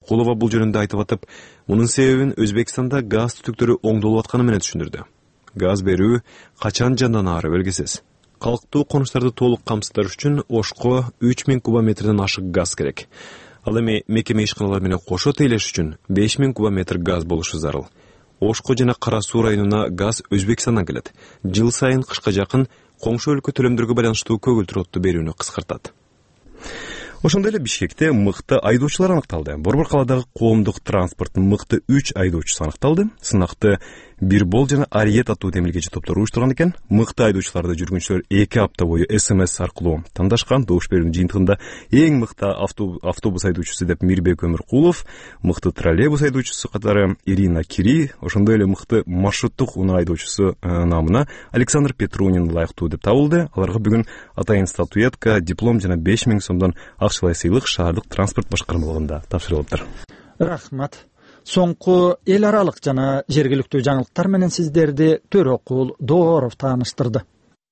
Рыскулова бул жөнүндө айтып атып, мунун себебин Өзбекстанда газ түтүктөрү оңдолуп атканы менен түшүндүрдү. Газ берүү качан жанданаары белгисиз. Калктуу конуштарды толук камсыздаш үчүн Ошко 3000 кубометрден ашык газ керек. Ал эми мекеме ишканалары менен кошо тейлеш үчүн 5000 кубометр газ болушу зарыл. Ошко жана Кара Суу районуна газ Өзбекстандан келет. Жыл сайын кышка жакын коңшу өлкө төлөмдөргө байланыштуу көгүлтүр отту берүүнү кыскартат. Ошондой эле Бишкекте мыкты айдоочулар аныкталды. Борбор калаадагы коомдук транспорттун мыкты 3 айдоочусу аныкталды. Сынакты Бирбол жана Ариет аттуу демилгечи топтор уюштурган экен. Мыкты айдоочуларды жүргүнчүлөр 2 апта бою СМС аркылуу тандашкан. Добуш берүүнүн жыйынтыгында эң мыкты автобус айдоочусу деп Мирбек Өмүркулов, мыкты троллейбус айдоочусу катары Ирина Кири, ошондой эле мыкты маршруттук унаа айдоочусу намына Александр Петрунин лайыктуу деп табылды. Аларга бүгүн атайын статуэтка, диплом жана 5000 сомдон акчалай сыйлык шаардык транспорт башкармалыгында тапшырылыптыр. Рахмат. Соңку эл аралык жана жергиликтүү жаңылыктар менен сиздерди Төрөкул Дооров тааныштырды.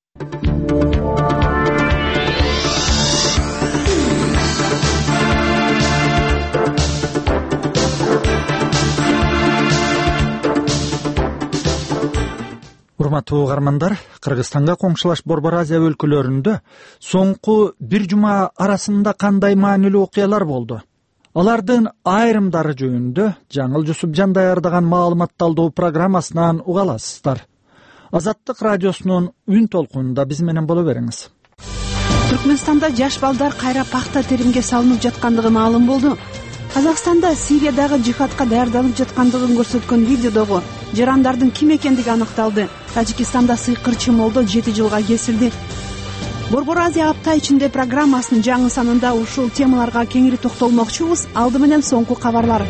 Урматтуу угармандар, Кыргызстанга коңшулаш Борбор Азия өлкөлөрүндө соңку бир жума арасында кандай маанилүү окуялар болду? Алардын айрымдары жөнүндө Жаңыл Жусупжан даярдаган маалыматталдоо программасынан уга аласыздар. Азаттык радиосунун үн толкунунда биз менен боло бериңиз. Түркмөнстанда жаш балдар кайра пахта теримге салынып жаткандыгы маалым болду. Казакстанда Сириядагы жихадка даярданып жаткандыгын көрсөткөн видеодогу жарандардын ким экендиги аныкталды. Тажикстанда сыйкырчы молдо 7 жылга кесилди. Борбор Азия апта ичинде программасынын жаңы санында ушул темаларга кеңири токтолмокчубуз. Алды менен соңку кабарлар.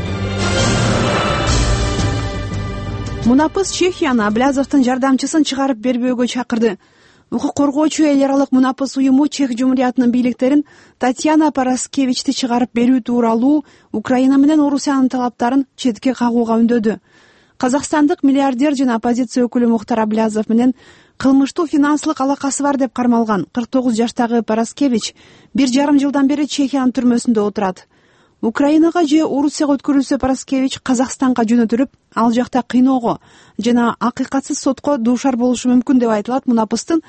Мунапыс Чехияны Аблязовдун жардамчысын чыгарып бербөөгө чакырды. Укук коргоочу эл аралык Мунапыс уюму Чех Жумуриятынын бийликтерин Татьяна Параскевичти чыгарып берүү тууралуу Украина менен Орусиянын талаптарын четке кагууга үндөдү. Казакстандык миллиардер жана оппозиция өкүлү Мухтар Аблязов менен кылмыштуу финансылык алакасы бар деп кармалган 49 жаштагы Параскевич 1,5 жылдан бери Чехиянын түрмөсүндө отурат. Украинага же Орусияга өткөрүлсө Параскевич Казакстанга жөнөтүлүп, ал жакта кыйноого жана акыйкатсыз сотко дуушар болушу мүмкүн деп айтылат Мунапыстын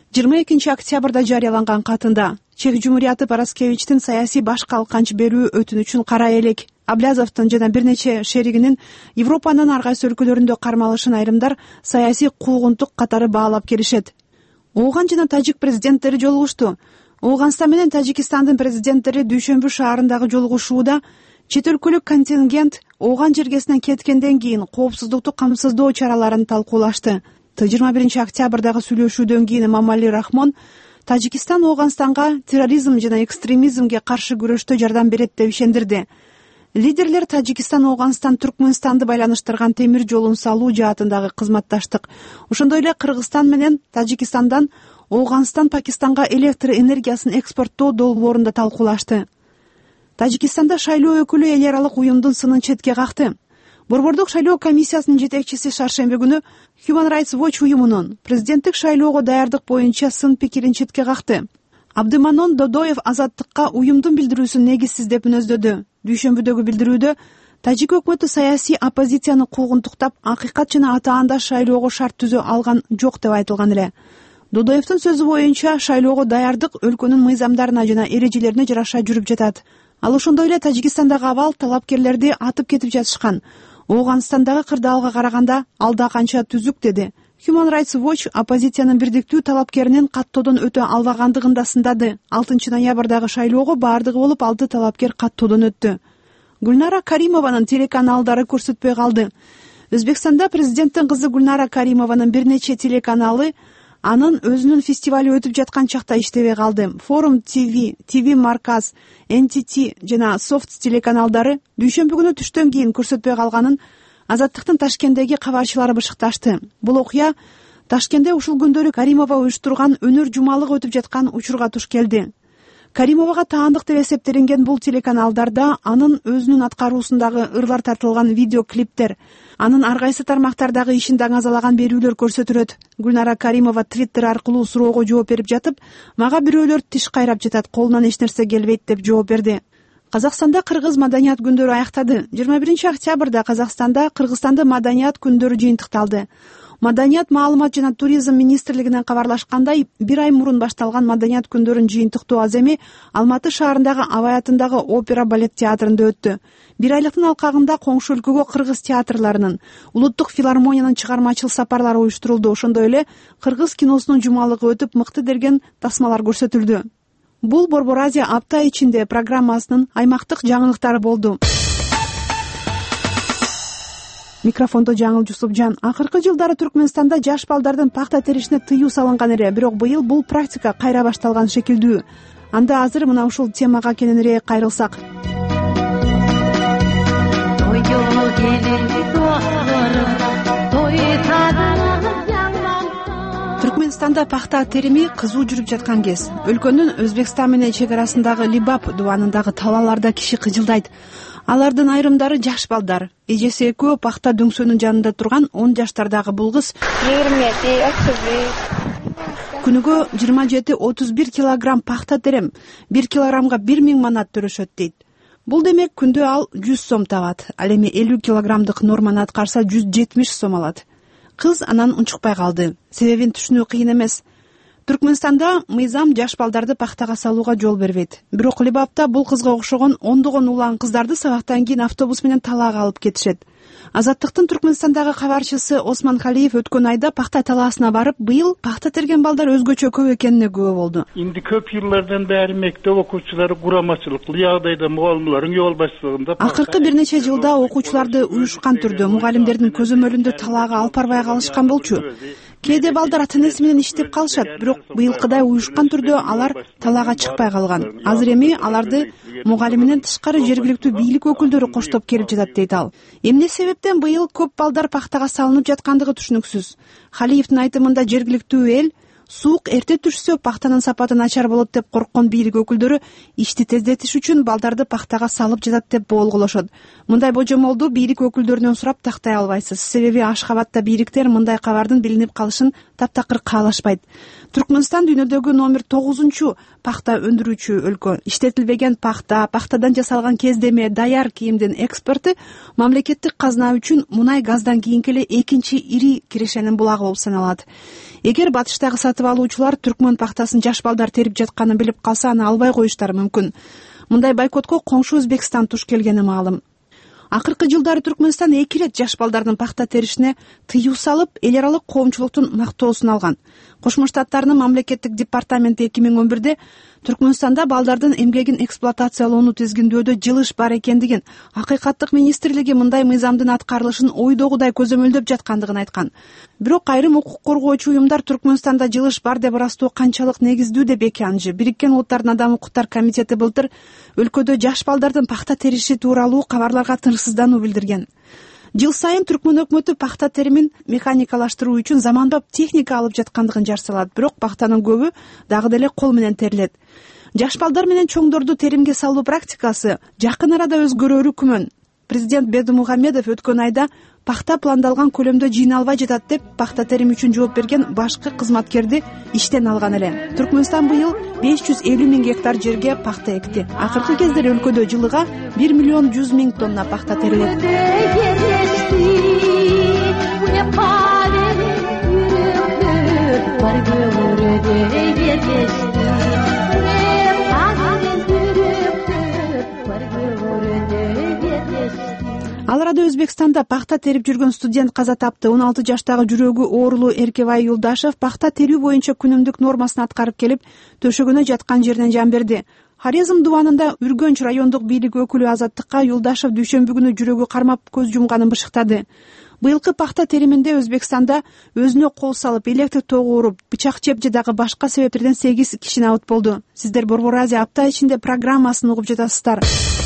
22 октябрда жарыяланган катында. Чех Жумурияты Параскевичтин саясий баш калканч берүү өтүнүчүн кара элек. Аблязовдун жана бир нече шеригинин Европанын ар кайсы өлкөлөрүндө кармалышын айрымдар саясий куугунтук катары баалап келишет. Ооган жана тажик президенттери жолугушту. Ооганстан менен Тажикстандын президенттери дүйшөмбү шаарындагы жолугушууда чет өлкөлүк контингент Ооган жергесинен кеткенден кийин коопсуздукту камсыздоо чараларын талкуулашты. 21 октябрдагы сүйлөшүүдөн кийин Мамали Рахмон Тажикстан Ооганстанга терроризм жана экстремизмге каршы күрөштө жардам берет деп ишендирди. Лидерлер Тажикстан Ооганстан Түркмөнстанды байланыштырган темир жолун салуу жаатындагы кызматташтык, ошондой эле Кыргызстан менен Тажикстандан Ооганстан Пакистанга электр энергиясын экспорттоо долбоорун да талкуулашты. Тажикстанда шайлоо өкүлү эл аралык уюмдун сынын четке какты. Борбордук шайлоо комиссиясынын жетекчиси шаршемби күнү Human Rights Watch уюмунун президенттик шайлоого даярдык боюнча сын пикирин четке какты. Абдыманон Додоев Азаттыкка уюмдун билдирүүсүн негизсиз деп мүнөздөдү. Дүйшөмбүдөгү билдирүүдө Тажик өкмөтү саясий оппозицияны куугунтуктап, акыйкат жана атаандаш шайлоого шарт түзө алган жок деп айтылган эле. Додоевдин сөзү боюнча шайлоого даярдык өлкөнүн мыйзамдарына жана эрежелерине жараша жүрүп жатат. Ал ошондой эле Тажикстандагы абал талапкерлерди атып кетип жатышкан. Ооганстандагы кырдаалга караганда алда канча түзүк деди. Human Rights Watch оппозициянын бирдиктүү талапкеринин каттоодон өтө албагандыгын да сындады. 6 ноябрдагы шайлоого баардыгы болуп 6 талапкер каттоодон өттү. Гүлнара Каримованын телеканалдары көрсөтпөй калды. Өзбекстанда президенттин кызы Гүлнара Каримованын бир нече телеканалы анын өзүнүн фестивали өтүп жаткан чакта иштебей калды. Forum TV, TV Markaz, NTT жана Soft телеканалдары дүйшөмбү күнү түштөн кийин көрсөтпөй калганын Азаттыктын Ташкенттеги кабарчылары бышыкташты. Бул окуя Ташкентте ушул күндөрү Каримова уюштурган өнөр жумалыгы өтүп жаткан учурга туш келди. Каримовага таандык деп эсептелинген бул телеканалдарда анын өзүнүн аткаруусундагы ырлар тартылган видеоклиптер, анын ар кайсы тармактардагы ишин даңазалаган берүүлөр көрсөтүлөт. Гүлнара Каримова Twitter аркылуу суроого жооп берип жатып, мага бирөөлөр тиш кайрап жатат, колунан эч нерсе келбейт деп жооп берди. Казакстанда кыргыз маданият күндөрү аяктады. 21 октябрда Казакстанда Кыргызстанды маданият күндөрү жыйынтыкталды. Маданият, маалымат жана туризм министрлигинен кабарлашкандай, 1 ай мурун башталган маданият күндөрүн жыйынтыктоо аз эми Алматы шаарындагы Абай атындагы опера балет театрында өттү. 1 айлыктын алкагында коңшу өлкөгө кыргыз театрларынын, улуттук филармониянын чыгармачыл сапарлары уюштурулду. Ошондой эле кыргыз киносунун жумалыгы өтүп, мыкты деген тасмалар көрсөтүлдү. Бул Борбор Азия апта ичинде программасынын аймактык жаңылыктары болду. Микрофондо Жаңыл Жусупжан. Акыркы жылдары Түркмөнстанда жаш балдардын пахта теришине тыюу салынган эле, бирок быйыл бул практика кайра башталган шекилдүү. Анда азыр мына ушул темага кененирээк кайрылсак. Түркмөнстанда пахта терими кызуу жүрүп жаткан кез. Өлкөнүн Өзбекстан менен чек арасындагы Либап дубанындагы талааларда киши кыжылдайт. Алардын айрымдары жаш балдар. Эжеси экөө пахта дөңсөнүн жанында турган 10 жаштардагы бул кыз күнүгө 27-31 килограмм пахта терем, 1 килограммга 1000 манат төрөшөт дейт. Бул демек күндө ал 100 сом табат. Ал эми 50 килограммдык норманы аткарса 170 сом алат. Кыз анан унчукпай калды. Себебин түшүнүү кыйын эмес. Түркмөнстанда мыйзам жаш балдарды пахтага салууга жол бербейт. Бирок Либапта бул кызга окшогон ондогон улан кыздарды сабактан кийин автобус менен талаага алып кетишет. Азаттыктын Түркмөнстандагы кабарчысы Осман Халиев өткөн айда пахта талаасына барып, быйыл пахта терген балдар өзгөчө көп экенине күбө болду. Инди көп жылдардан бери мектеп окуучулары курамачылыктуу жагдайда мугалимлердин жол башчылыгында акыркы бир нече жылда окуучуларды уюшкан түрдө мугалимдердин көзөмөлүндө талаага алып барбай калышкан болчу. Кээде балдар ата-энеси менен иштеп калышат, бирок быйылкыдай уюшкан түрдө алар талаага чыкпай калган. Азыр эми аларды мугалиминен тышкары жергиликтүү бийлик өкүлдөрү коштоп келип жатат дейт ал. Эмне себептен быйыл көп балдар пахтага салынып жаткандыгы түшүнүксүз. Халиевдин айтымында жергиликтүү эл суук эрте түшсө пахтанын сапаты начар болот деп корккон бийлик өкүлдөрү ишти тездетиш үчүн балдарды пахтага салып жатат деп болгулошот. Мындай божомолду бийлик өкүлдөрүнөн сурап тактай албайсыз. Себеби Ашхабадда бийликтер мындай кабардын билинип калышын таптакыр каалашпайт. Түркмөнстан дүйнөдөгү номер 9 пахта өндүрүүчү өлкө. Иштетилбеген пахта, пахтадан жасалган кездеме, даяр кийимдин экспорту мамлекеттик казна үчүн мунай газдан кийинки эле экинчи ири кирешенин булагы болуп саналат. Эгер батыштагы сатып алуучулар түркмөн пахтасын жаш балдар терип жатканын билип калса, аны албай коюштары мүмкүн. Мындай бойкотко коңшу Өзбекстан туш келгени маалым. Акыркы жылдары Түркмөнстан 2 рет жаш балдардын пахта теришине тыюу салып, эл аралык коомчулуктун мактоосун алган. Кошмо Штаттардын мамлекеттик департаменти 2011-де Түркмөнстанда балдардын эмгегин эксплуатациялоону тизгиндөөдө жылыш бар экендигин, Акыйкаттык министрлиги мындай мыйзамдын аткарылышын ойдогудай көзөмөлдөп жаткандыгын айткан. Бирок айрым укук коргоочу уюмдар Түркмөнстанда жылыш бар деп ырастоо канчалык негиздүү деп экенинчи. Бириккен Улуттардын Адам укуктар комитети былтыр өлкөдө жаш балдардын пахта териши тууралуу кабарларга тынчсыздануу билдирген. Жыл сайын Түркмөн өкмөтү пахта теримин механикалаштыруу үчүн заманбап техника алып жаткандыгын жар салат, бирок пахтанын көбү дагы деле кол менен терилет. Жаш балдар менен чоңдорду теримге салуу практикасы жакын арада өзгөрөрү күмөн. Президент Бердымухамедов өткөн айда пахта пландалган көлөмдө жыйналбай жатат деп пахта терим үчүн жооп берген башкы кызматкерди иштен алган эле. Түркмөнстан быйыл 550 000 гектар жерге пахта экти. Акыркы кездери өлкөдө жылыга 1 100 000 тонна пахта терилет. Ал арада Өзбекстанда пахта терип жүргөн студент каза тапты. 16 жаштагы жүрөгү оорулуу Эркебай Юлдашев пахта терүү боюнча күнүмдүк нормасын аткарып келип, төшөгөнө жаткан жеринен жан берди. Хорезм дубанында Үргөнч райондук бийлик өкүлү Азаттыкка Юлдашев дүйшөмбү күнү жүрөгү кармап көз жумганын бышыктады. Быйылкы пахта териминде Өзбекстанда өзүнө кол салып, электр тогу уруп, бычак жеп же дагы башка себептерден 8 киши абыт болду. Сиздер Борбор Азия апта ичинде программасын угуп жатасыздар.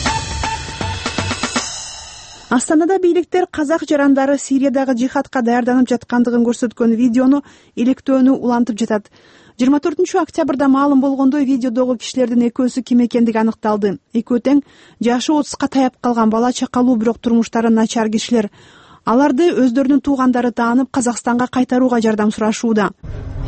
Астанада бийликтер казак жарандары Сириядагы жихадка даярданып жаткандыгын көрсөткөн видеону илектөөнү улантып жатат. 24 октябрда маалым болгондой видеодогу кишилердин экөөсү ким экендиги аныкталды. Экөө тең жашы 30ка таяп калган бала чакалуу, бирок турмуштары начар кишилер. Аларды өздөрүнүн туугандары таанып Казакстанга кайтарууга жардам сурашууда.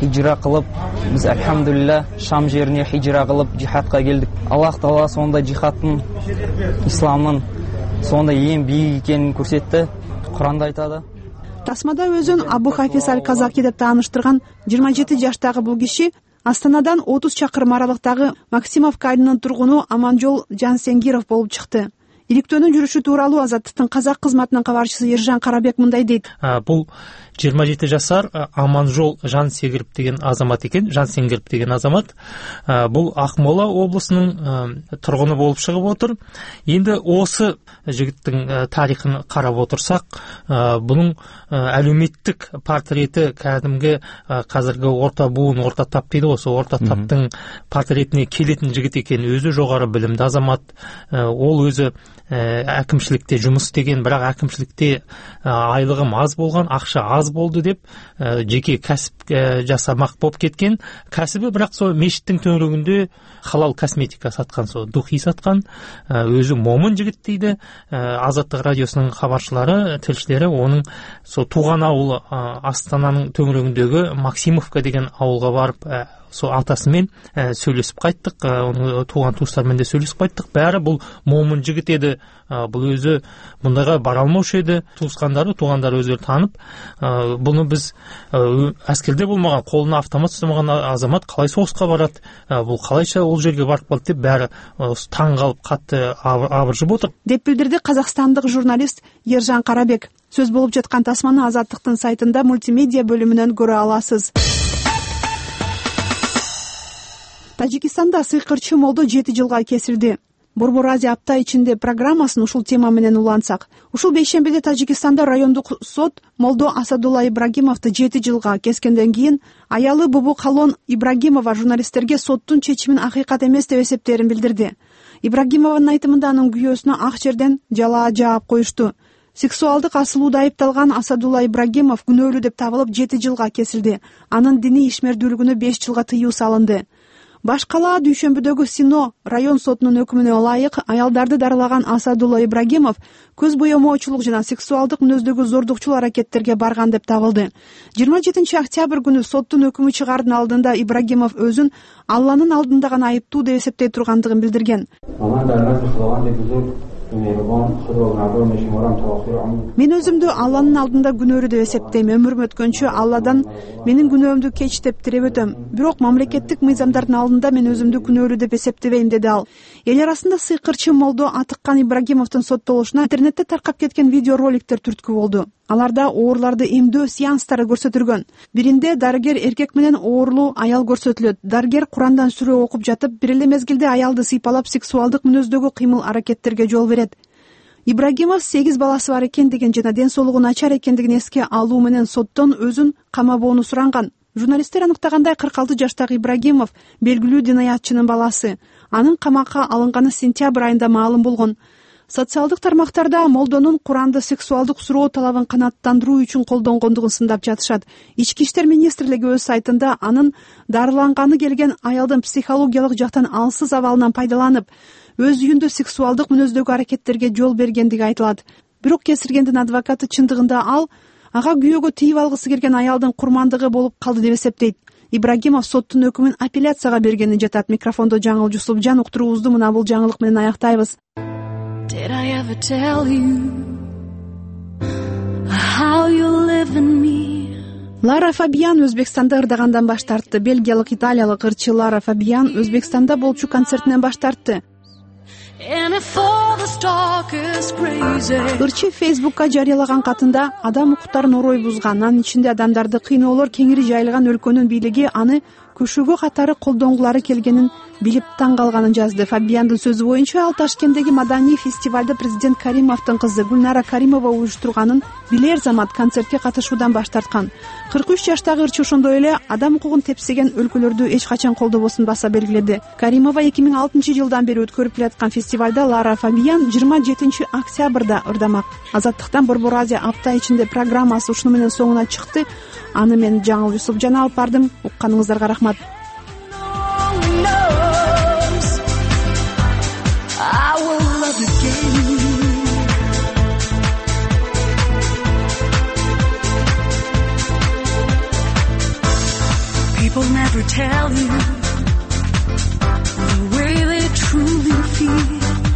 хижра кылып, биз альхамдулилля Шам жерине хижра кылып жихадка келдик. Аллах Таала сонда жихадтын, исламдын сонда эң бийик экенин көрсөттү. Куранда айтады. Тасмада өзүн Абу Хафиз Аль-Казаки деп тааныштырган 27 жаштагы бул киши Астанадан 30 чакырым аралыктагы Максимовка айылынын тургуну Аманжол Жансенгиров болуп чыкты. Иликтөөнүн жүрүшү тууралуу Азаттыктын казак кызматынын кабарчысы Ержан Карабек мындай дейт. Бул 27 жашар Аманжол Жансенгиров деген азамат экен. Жансенгиров деген азамат бул Акмола облусунун тургуну болуп чыгып отур. Энди осы жигиттин тарихын карап отурсак, бунун әлеуметтик портрети кәдимги казыркы орта буун, орта тап дейди, осы орта таптын портретине келетін жигит экен. Өзү жогору билимдүү азамат. Ол өзү әкімшілікте жұмыс істеген, бірақ әкімшілікте айлығым аз болған, ақша аз болды деп жеке кәсіп жасамақ болып кеткен. Кәсібі бірақ сол мешіттің төңірегінде халал косметика сатқан, сол духи сатқан. Өзі момын жігіт дейді. Азаттық радиосының хабаршылары, тілшілері оның сол туған ауылы Астананың төңірегіндегі Максимовка деген ауылға барып, сол атасымен сөйлесіп қайттық, оның туған туыстарымен де сөйлесіп қайттық. Бәрі бұл момын жігіт еді. Бұл өзі бұндайға бара алмаушы еді. Туғандары өздері танып, бұны біз әскерде болмаған, қолына автомат ұстамаған азамат қалай соғысқа барады, бұл қалайша ол жерге барып қалды деп бәрі таң қалып қатты абыржып отыр деп билдирди казакстандык журналист Ержан Карабек. Сөз болуп жаткан тасманы Азаттыктын сайтында мультимедиа бөлүмүнөн көрө аласыз. Тажикстанда сыйкырчы молдо 7 жылга кесилди. Борбор Азия апта ичинде программасын ушул тема менен улантсак. Ушул бейшембиде Тажикстанда райондук сот молдо Асадулла Ибрагимовду 7 жылга кескенден кийин аялы Бубу Калон Ибрагимова журналисттерге соттун чечимин акыйкат эмес деп эсептерин билдирди. Ибрагимованын айтымында анын күйөөсүнө ак жерден жалаа жаап коюшту. Сексуалдык асылууда айыпталган Асадулла Ибрагимов күнөөлүү деп табылып 7 жылга кесилди. Анын диний ишмердүүлүгүнө 5 жылга тыюу салынды. Башкала дүйшөмбүдөгү Сино район сотунун өкүмүнө ылайык аялдарды дарылаган Асадулла Ибрагимов көз боемоочулук жана сексуалдык мүнөздөгү зордукчул аракеттерге барган деп табылды. 27 октябрь күнү соттун өкүмү чыгаардын алдында Ибрагимов өзүн Алланын алдында гана айыптуу деп эсептей тургандыгын билдирген. Мен өзүмдү Алланын алдында күнөөлүү деп эсептейм. Өмүрүм өткөнчө Алладан менин күнөөмдү кеч деп тилеп өтөм. Бирок мамлекеттик мыйзамдардын алдында мен өзүмдү күнөөлүү деп эсептебейм, деди ал. Эл арасында сыйкырчы молдо атыккан Ибрагимовдун соттолушуна интернетте таркап кеткен видеороликтер түрткү болду. Аларда оорларды эмдөө сеанстары көрсөтүлгөн. Биринде дарыгер эркек менен оорлуу аял көрсөтүлөт. Дарыгер Курандан сүрө окуп жатып, бир эле мезгилде аялды сыйпалап сексуалдык мүнөздөгү кыймыл-аракеттерге жол берет. Ибрагимов 8 баласы бар экендигин жана ден соолугу начар экендигин эске алуу менен соттон өзүн камабоону суранган. Журналисттер аныктагандай 46 жаштагы Ибрагимов белгилүү динаятчынын баласы. Анын камакка алынганы сентябрь айында маалым болгон. Социалдык тармактарда молдонун Куранды сексуалдык суроо талабын канааттандыруу үчүн колдонгондугун сындап жатышат. Ички иштер министрлиги өз сайтында анын дарыланганы келген аялдын психологиялык жактан алсыз абалынан пайдаланып, өз үйүндө сексуалдык мүнөздөгү аракеттерге жол бергендиги айтылат. Бирок кесиргендин адвокаты чындыгында ал ага күйөөгө тийип алгысы келген аялдын курмандыгы болуп калды деп эсептейт. Ибрагимов соттун өкүмүн апелляцияга бергени жатат. Микрофондо Жаңыл Жусупжан, уктуруубузду мына бул жаңылык менен аяктайбыз. Did I ever tell you how you live in me? Лара Фабиан Өзбекстанда ырдагандан баш тартты. Бельгиялык италиялык ырчы Лара Фабиан Өзбекстанда болчу концертинен баш тартты. Ырчы Фейсбукка жарыялаган катында адам укуктарын орой бузган, анын ичинде адамдарды кыйноолор кеңири жайылган өлкөнүн бийлиги аны көшүүгө катары колдонгулары келгенин билип таң калганын жазды. Фабиандын сөзү боюнча ал Ташкенттеги маданий фестивалда президент Каримовдун кызы Гүлнара Каримова уюштурганын билер замат концертке катышуудан баш тарткан. 43 жаштагы ырчы ошондой эле адам укугун тепсеген өлкөлөрдү эч качан колдобосун баса белгиледи. Каримова 2006 жылдан бери өткөрүп келаткан фестивалда Лара Фабиан 27 октябрда ырдамак. Азаттыктан Борбор Азия апта ичинде программасы ушуну менен соңуна чыкты. Аны мен Жаңыл Жусупжан алып бардым. Укканыңыздарга рахмат. ever tell you the way they truly feel.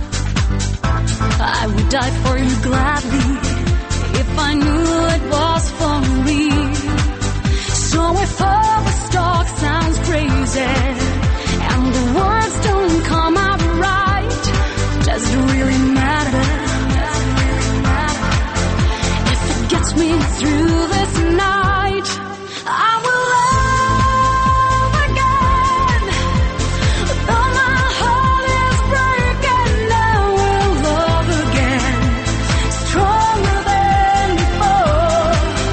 I would die for you gladly if I knew it was for real. So if all the talk sounds crazy and the words don't come out right, does it really matter? If it gets me through this night, I will love again. Though my heart is breaking, I will love again, stronger than before.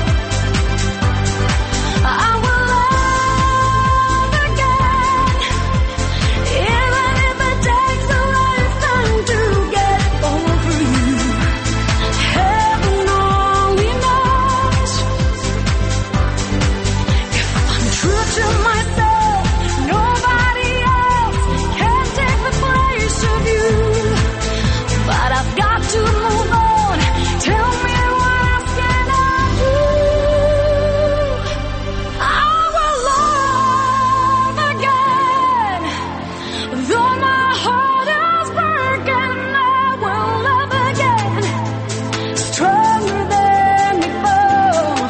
I will love again, even if it takes a lifetime to get over you. Heaven only knows. If I'm true to myself, nobody else can take the place of you. But I've got to move on. Tell me what else can I do? I will love again. Though my heart is broken, I will love again, stronger than before.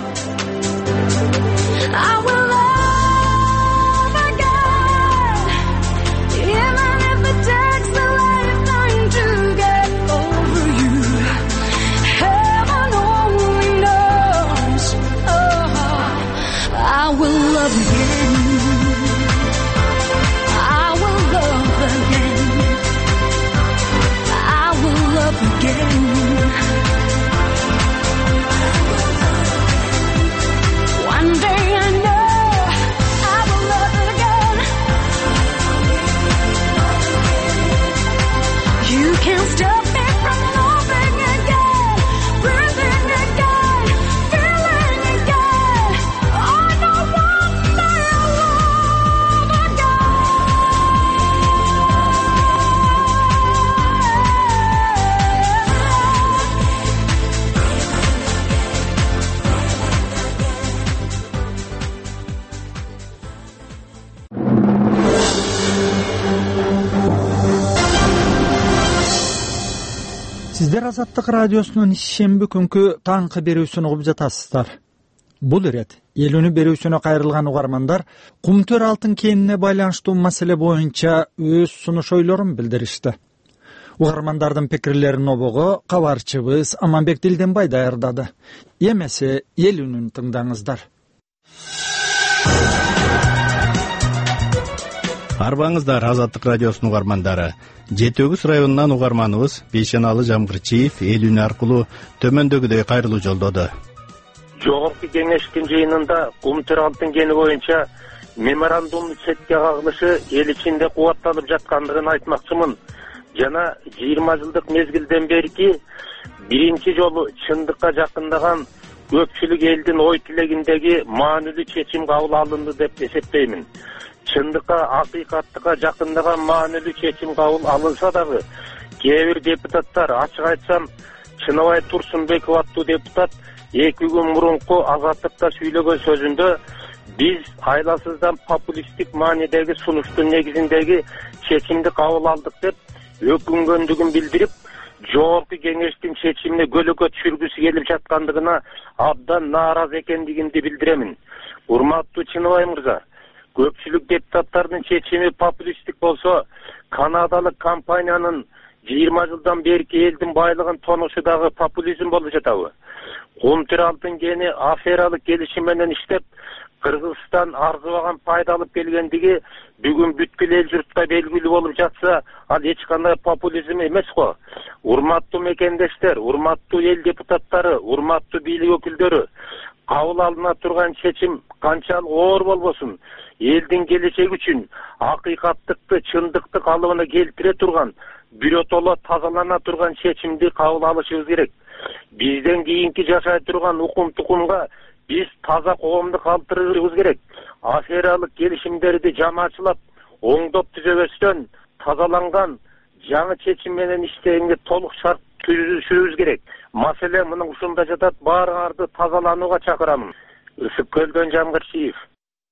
I will love again, even if it takes a lifetime to get over you. Heaven only knows. Oh, I will love again. I will love again. I will love again. One day I know I will love again. You can't stop me from loving again, breathing again, feeling again. I know one day I'll love again. Сиздер Азаттык радиосунун ишемби күнкү таңкы берүүсүн угуп жатасыздар. Бул ирет элүүнү берүүсүнө кайрылган угармандар Кумтөр алтын кенине байланыштуу маселе боюнча өз сунуш ойлорун билдиришти. Угармандардын пикирлерин обого кабарчыбыз Аманбек Дилденбай даярдады. Эмесе элүүнүн тыңдаңыздар. Арбаңыздар Азаттык радиосунун угармандары. Жетөгүз районунан угарманыбыз Бейшеналы Жамгырчиев элүүнү аркылуу төмөндөгүдөй кайрылуу жолдоду. Жогорку кеңештин жыйынында Кумтөр алтын кени боюнча меморандумдун четке кагылышы эл ичинде кубатталып жаткандыгын айтмакчымын. Жана 20 жылдык мезгилден берки биринчи жолу чындыкка жакындаган көпчүлүк элдин ой тилегиндеги маанилүү чечим кабыл алынды деп эсептеймин. Чындыкка, акыйкаттыкка жакындаган маанилүү чечим кабыл алынса дагы, кээ бир депутаттар, ачык айтсам, Чыныбай Турсунбеков аттуу депутат 2 күн мурунку Азаттыкта сүйлөгөн сөзүндө биз айласыздан популисттик маанидеги сунуштун негизиндеги чечимди кабыл алдык деп өкүнгөндүгүн билдирип, жогорку кеңештин чечимине көлөкө түшүргүсү келип жаткандыгына абдан нааразы экендигимди билдиремин. Урматтуу Чыныбай мырза, көпчүлүк депутаттардын чечими популисттик болсо, канадалык компаниянын 20 жылдан берки элдин байлыгын тонушу дагы популизм болуп жатабы? Кумтөр алтын кени афералык келишим менен иштеп, Кыргызстан арзыбаган пайда алып келгендиги бүгүн бүткүл эл журтка белгилүү болуп жатса, ал эч кандай популизм эмес го. Урматтуу мекендештер, урматтуу эл депутаттары, урматтуу бийлик өкүлдөрү, кабыл алына турган чечим канчалык оор болбосун, элдин келечеги үчүн акыйкаттыкты, чындыкты калыбына келтире турган, биротоло тазалана турган чечимди кабыл алышыбыз керек. Бизден кийинки жашай турган укум-тукумга биз таза коомду калтырышыбыз керек. Афералык келишимдерди жамаачылап, оңдоп түзөбөстөн тазаланган жаңы чечим менен иштегенге толук шарт түзүшүбүз керек. Маселе мунун ушунда жатат, баарыңарды тазаланууга чакырамын. Ысык Көлдөн Жамгырчиев.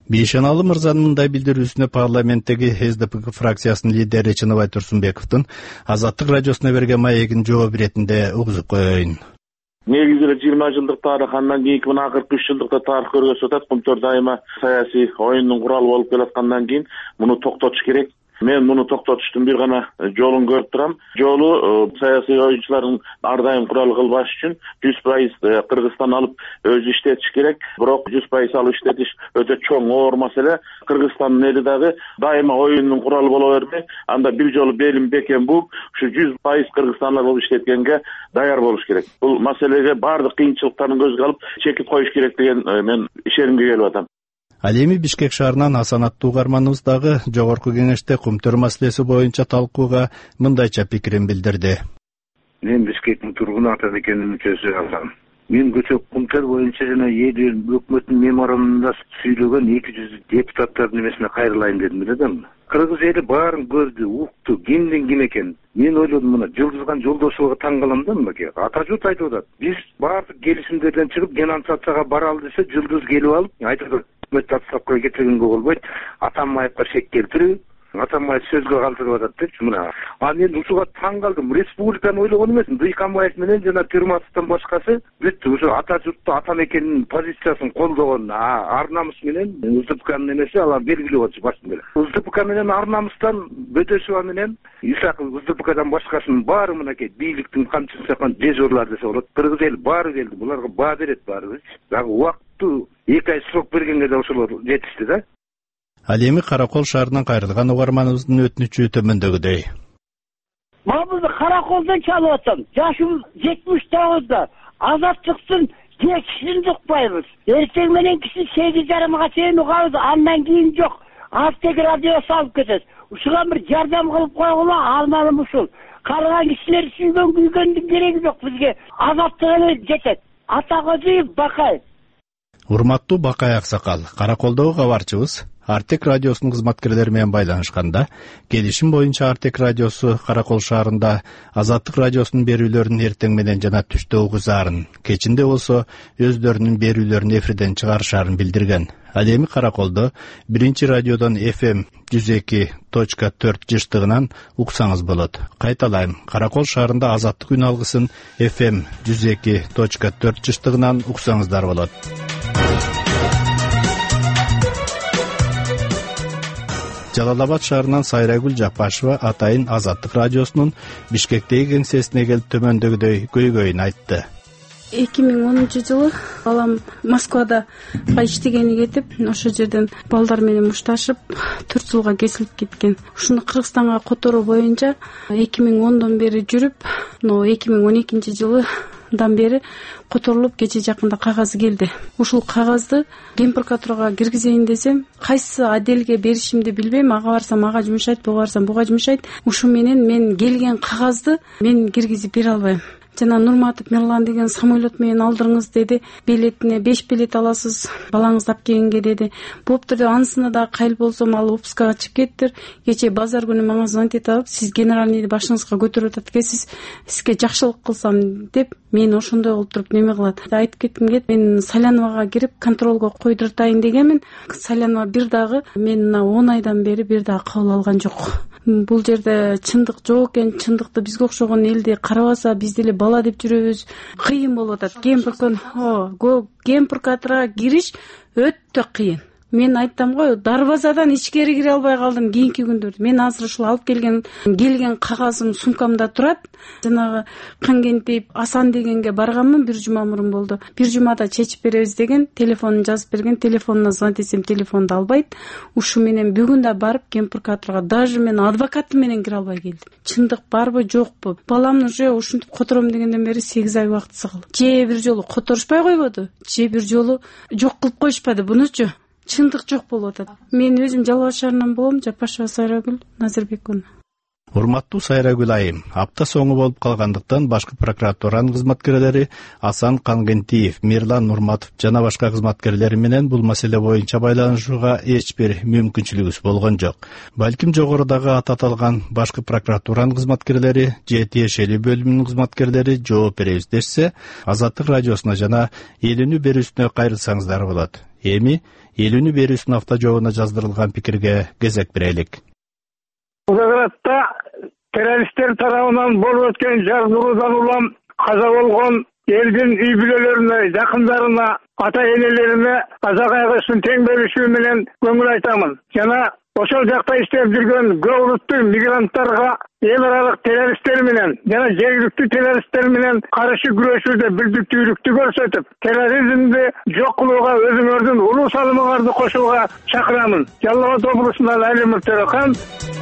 Бейшеналы мырзанын мындай билдирүүсүнө парламенттеги СДП фракциясынын лидери Чыныбай Турсунбековдун Азаттык радиосуна берген маегин жооп иретинде угузуп коеюн. Негизи 20 жылдык тарых, андан кийинки мына акыркы 3 жылдыкта тарых көргөзүп атат. Кумтөр дайыма саясий оюндун куралы болуп келаткандан кийин муну токтотуш керек. Мен муну токтотуштун бир гана жолун көрүп турам. Жолу саясий оюнчулардын ар дайым курал кылбаш үчүн 100% Кыргызстан алып өзү иштетиш керек. Бирок 100% алып иштетиш өтө чоң оор маселе. Кыргызстандын эли дагы дайыма оюндун куралы боло бермей, анда бир жолу белин бекем бууп, ушу 100% Кыргызстан алып иштеткенге даяр болуш керек. Бул маселеге бардык кыйынчылыктарын көзгө алып чекит коюш керек деген мен ишенимге келип атам. Ал эми Бишкек шаарынан Асанаттуу угарманыбыз дагы жогорку кеңеште Кумтөр маселеси боюнча талкууга мындайча пикирин билдирди. Мен Бишкектин тургуну Атабекенин мүчөсү Асан. Мен көчө Кумтөр боюнча жана эл өкмөттүн меморандумунда сүйлөгөн 200 депутаттардын эмесине кайрылайын дедим эле. Кыргыз эли баарын көрдү, укту, кимдин ким экенин. Мен ойлодум, мына Жылдызган Жолдошовго таң калам да, мынакей. Атажут айтып атат. Биз баардык келишимдерден чыгып денонсацияга баралы десе, Жылдыз келип алып, айтып атат. Өкмөттү отставкага кетиргенге болбойт. Атамбаевга шек келтирүү, Атамбаев сөзгө калтырып атат депчи мына. Мен ушуга таң калдым. Республиканы ойлогон эмес, Дыйканбаев менен жана Пирматовдон башкасы бүттү. Ушу Атажурту Атамекенин позициясын колдогон Арнамыс менен УЗПКнын эмеси алар белгилеп атышты башында эле. УЗПК менен Арнамыстан Бөтөшова менен Исаков УЗПКдан башкасынын баары мынакей бийликтин камчысын саккан дежурлар десе болот. Кыргыз эл баары келди. Буларга баа берет баарыбыз. Дагы убакыттуу 2 ай срок бергенге да ошолор жетишти да. Ал эми Каракол шаарынан кайрылган угарманыбыздын өтүнүчү төмөндөгүдөй. Мабызды Караколдон чалып атам. Жашым 79да. Азаттыктын кешин жукпайбыз. Эртең менен киши 8:30га чейин угабыз, андан кийин жок. Аттеги радио салып кетет. Ушуга бир жардам кылып койгула, алмалым ушул. Калган кишилер сүйгөн күйгөндүн кереги жок бизге. Азаттык эле жетет. Атагожиев Бакаев. Урматтуу Бакай аксакал, Караколдогу кабарчыбыз Артек радиосунун кызматкерлери менен байланышканда, келишим боюнча Артек радиосу Каракол шаарында Азаттык радиосунун берүүлөрүн эртең менен жана түштө угузаарын, кечинде болсо өздөрүнүн берүүлөрүн эфирден чыгарышаарын билдирген. Ал эми Караколдо 1 радиодон FM 102.4 жыштыгынан уксаңыз болот. Кайталайм, Каракол шаарында Азаттык үн алгысын FM 102.4 жыштыгынан уксаңыздар болот. Жалал-Абад шаарынан Сайрагүл Жапашева атайын Азаттык радиосунун Бишкектеги кеңсесине келип төмөндөгүдөй көйгөйүн айтты. 2010-жылы балам Москвада иштегени кетип, ошол жерден балдар менен мушташып 4 жылга кесилип кеткен. Ушуну Кыргызстанга которуу боюнча 2010дон бери жүрүп, 2012-жылы дан бери которулуп кече жакында кагазы келди. Ушул кагазды Генпрокуратурага киргизейин десем, кайсы отделге беришимди билбейм. Ага барсам ага жумушайт, буга барсам буга жумушайт. Ушу менен мен келген кагазды мен киргизип бере албайм. Жана Нурматов Мирлан деген самолет менен алдырыңыз деди. Билетине 5 билет аласыз, балаңызды алып келгенге деди. Болуптур деп анысына да кайыл болсом ал отпускага чыгып кеттир. Кече базар күнү мага звонить этип, сиз генеральныйды башыңызга көтөрүп атат экенсиз, сизге жакшылык кылсам деп мен ошондой болуп туруп неме кылат. Айтып кетким келет, мен Саляновага кирип контролго койдуртайын дегенмин. Салянова бир дагы мен 10 айдан бери бир дагы кабыл алган жок. Бул жерде чындык жок экен, чындыкты бизге окшогон элди карабаса биз деле бала деп жүрөбүз. Кыйын болуп атат. Генпрокуратурага кириш өтө кыйын. Мен айттым го, дарбазадан ичкери кире албай калдым кийинки күндөрдө. Мен азыр ушул алып келген кагазым сумкамда турат. Жанагы Кангентип Асан дегенге барганмын, бир жума мурун болду. Бир жумада чечип беребиз деген, телефонун жазып берген, телефонуна звонить этсем телефонду албайт. Ушу менен бүгүн да барып Генпрокуратурага даже мен адвокатым менен кире албай келдим. Чындык барбы, жокпу? Баламны уже ушинтип котором дегенден бери 8 ай убакыт сыгыл. Же бир жолу которушпай койбоду, же бир жолу жок кылып коюшпады бунучу. Чындык жок болуп атат. Мен өзүм Жалал-Абад шаарынан болом, Жапашева Сайрагүл Назирбековна. Урматтуу Сайрагүл айым, апта соңу болуп калгандыктан башкы прокуратуранын кызматкерлери Асан Кангентиев, Мирлан Нурматов жана башка кызматкерлери менен бул маселе боюнча байланышууга эч бир мүмкүнчүлүгүбүз болгон жок. Балким жогорудагы аты аталган башкы прокуратуранын кызматкерлери же тиешелүү бөлүмүнүн кызматкерлери жооп беребиз дешсе, Азаттык радиосуна жана Элүүнү берүүсүнө кайрылсаңыздар болот. Эми Элүүнү берүүсүнүн автожообуна жаздырылган пикирге кезек берелик. Волгоградда террористтер тарабынан болуп өткөн жардыруудан улам каза болгон элдин үй бүлөлөрүнө, жакындарына, ата энелерине каза кайгысын тең бөлүшүү менен көңүл айтамын. Жана ошол жакта иштеп жүргөн көп улуттуу мигранттарга эл аралык террористтер менен жана жергиликтүү террористтер менен каршы күрөшүүдө билдиктүүлүктү көрсөтүп, терроризмди жок кылууга өзүңөрдүн улуу салымыңарды кошууга чакырамын. Жалал Абад облусунан Алимов Төрехан.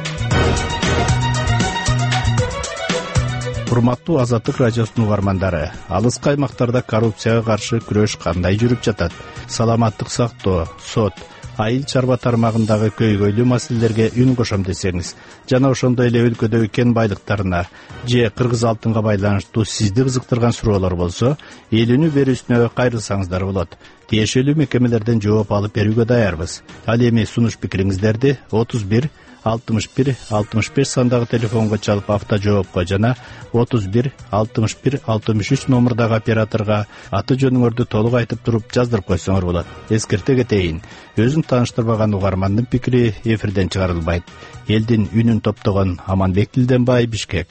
Урматтуу Азаттык радиосунун угармандары, алыскы аймактарда коррупцияга каршы күрөш кандай жүрүп жатат? Саламаттык сактоо, сот, айыл чарба тармагындагы көйгөйлүү маселелерге үн кошом десеңиз, жана ошондой эле өлкөдөгү кен байлыктарына же кыргыз алтынга байланыштуу сизди кызыктырган суроолор болсо, Элүүнү берүүсүнө кайрылсаңыздар болот. Тиешелүү мекемелерден жооп алып берүүгө даярбыз. Ал эми сунуш пикириңиздерди 31 61 65 сандагы телефонго чалып автожоопко жана 31 61 63 номурдагы операторго аты жөнүңөрдү толук айтып туруп жаздырып койсоңор болот. Эскерте кетейин, өзүн тааныштырбаган угармандын пикири эфирден чыгарылбайт. Элдин үнүн топтогон Аманбек Дилденбай, Бишкек.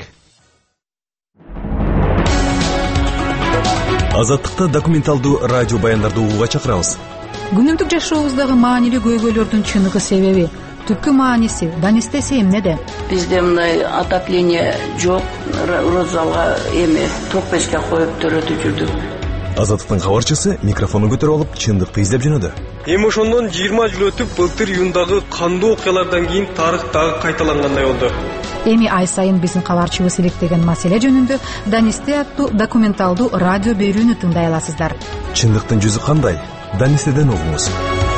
Азаттыкта документалдуу радио баяндарды угууга чакырабыз. Күнүмдүк жашообуздагы маанилүү көйгөйлөрдүн чыныгы себеби, түпкү мааниси, данистеси эмнеде? Бизде мындай отопление жок, розалга эми ток печке коюп төрөтүп жүрдүк. Азаттыктын кабарчысы микрофонун көтөрүп алып чындыкты издеп жөнөдү. Эми ошондон 20 жыл өтүп, былтыр июндагы кандуу окуялардан кийин тарых дагы кайталангандай болду. Эми ай сайын биздин кабарчыбыз иликтеген маселе жөнүндө Данисте аттуу документалдуу радио берүүнү тыңдай аласыздар. Чындыктын жүзү кандай? Данистеден угуңуз.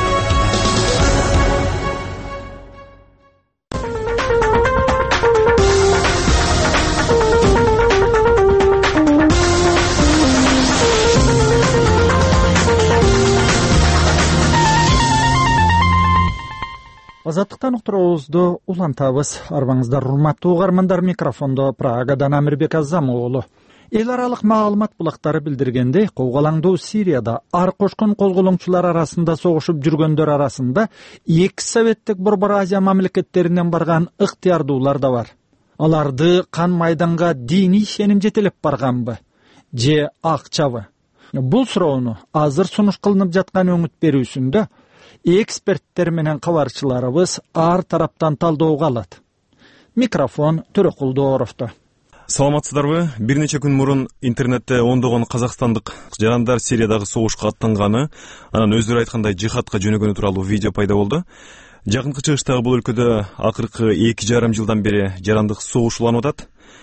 Азаттыктан уктуруубузду улантабыз. Арбаңыздар урматтуу угармандар, микрофондо Прагадан Амирбек Азам уулу. Эл аралык маалымат булактары билдиргендей, куугалаңдуу Сирияда ар кошкон козголоңчулар арасында согушуп жүргөндөр арасында эки советтик Борбор Азия мамлекеттеринен барган ыктыярдуулар да бар. Аларды кан майданга диний ишеним жетелеп барганбы же акчабы? Бул суроону азыр сунуш кылынып жаткан өңүт берүүсүндө эксперттер менен кабарчыларыбыз ар тараптан талдоого алат. Микрофон Төрөкул Дооровдо. Саламатсыздарбы? Бир нече күн мурун интернетте ондогон казакстандык жарандар Сириядагы согушка аттанганы, анан өздөрү айткандай жихадка жөнөгөнү тууралуу видео пайда болду. Жакынкы чыгыштагы бул өлкөдө акыркы 2,5 жылдан бери жарандык согуш уланып атат.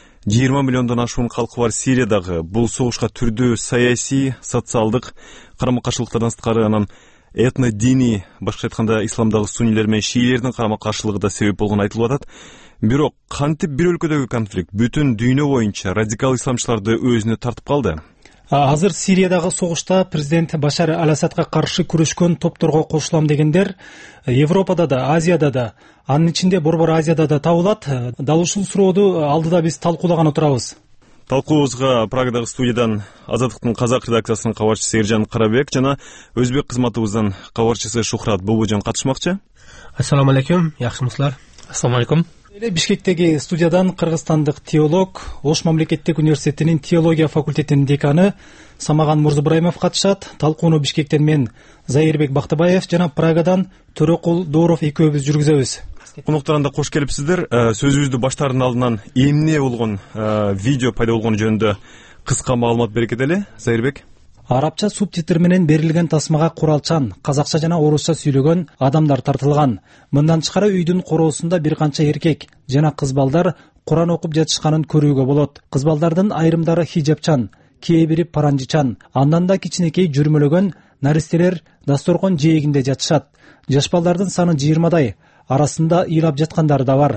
20 миллиондон ашуун калкы бар Сириядагы бул согушка түрдүү саясий, социалдык карама-каршылыктардан сырткары анан этно-диний, башкача айтканда исламдагы суннилер менен шиилердин карама-каршылыгы да себеп болгону айтылып атат. Бирок кантип бир өлкөдөгү конфликт бүтүн дүйнө боюнча радикал исламчыларды өзүнө тартып калды? Азыр Сириядагы согушта президент Башар Ал-Асадка каршы күрөшкөн топторго кошулам дегендер Европада да, Азияда да, анын ичинде Борбор Азияда да табылат. Дал ушул сурооду алдыда биз талкуулаган отурабыз. Талкуубузга Прагадагы студиядан Азаттыктын казак редакциясынын кабарчысы Эржан Карабек жана өзбек кызматыбыздын кабарчысы Шухрат Бубужан катышмакчы. Ассаламу алейкум, жакшымысыздар? Ассаламу алейкум. Бишкектеги студиядан кыргызстандык теолог, Ош мамлекеттик университетинин теология факультетинин деканы Самаган Мурзабраимов катышат. Талкууну Бишкектен мен Зайырбек Бактыбаев жана Прагадан Төрөкул Дооров экөөбүз жүргүзөбүз. Конокторунда кош келипсиздер. Сөзүбүздү баштаардын алдынан эмне болгон видео пайда болгону жөнүндө кыска маалымат бере кетели, Зайырбек. Арабча субтитр менен берилген тасмага куралчан, казакча жана орусча сүйлөгөн адамдар тартылган. Мындан тышкары үйдүн короосунда бир канча эркек жана кыз балдар Куран окуп жатышканын көрүүгө болот. Кыз балдардын айрымдары хижапчан, кээ бири паранжычан, андан да кичинекей жүрмөлөгөн наристелер дасторкон жээгинде жатышат. Жаш балдардын саны 20дай, арасында ыйлап жаткандары да бар.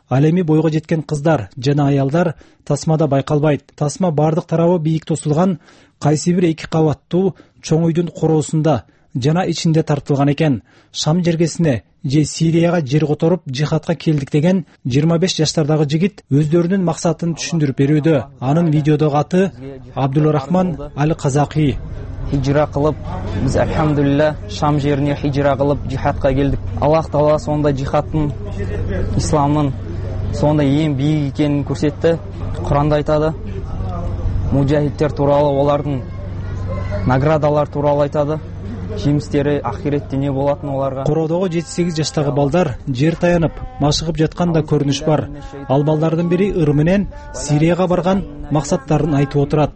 Ал эми бойго жеткен кыздар жана аялдар тасмада байкалбайт. Тасма бардык тарабы бийик тосулган кайсы бир 2 кабаттуу чоң үйдүн короосунда жана ичинде тартылган экен. Шам жергесине же Сирияга жер которуп жихадка келдик деген 25 жаштардагы жигит өздөрүнүн максатын түшүндүрүп берүүдө. Анын видеодогу аты Абдулрахман Аль-Казакий. Хижра кылып, биз альхамдулилля Шам жерине хижра кылып жихадка келдик. Аллах Таала сонда жихадтын, исламдын сонда эң бийик экенин көрсөттү. Куранда айтады. Мужахидтер тууралуу, олардын наградалары тууралуу айтады. Жемистери ахиретте не болатын оларга. Короодогу 7-8 жаштагы балдар жер таянып, машыгып жатканда көрүнүш бар. Ал балдардын бири ыр менен Сирияга барган максаттарын айтып отурат.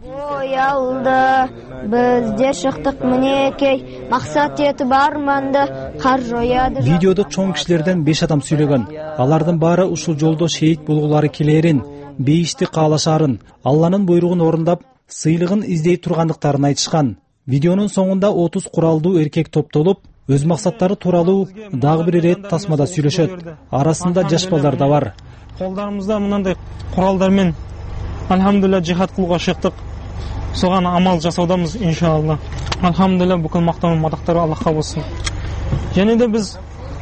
Биздер шыктык минекей, максат этип арманды кар жояды. Видеодо чоң кишилерден 5 адам сүйлөгөн. Алардын баары ушул жолдо шейит болгулары келерин, бейишти каалашарын, Алланын буйругун орундап, сыйлыгын издей тургандыктарын айтышкан. Видеонун соңунда 30 куралдуу эркек топтолуп, өз максаттары тууралуу дагы бир ирет тасмада сүйлөшөт. Арасында жаш балдар да бар. Колдарыбызда мындай куралдар менен альхамдулилля жихад кылууга чыктык. Соган амал жасаудамыз иншалла. Альхамдулилля бүкүл мактан мадактар Аллахка болсун. Және де биз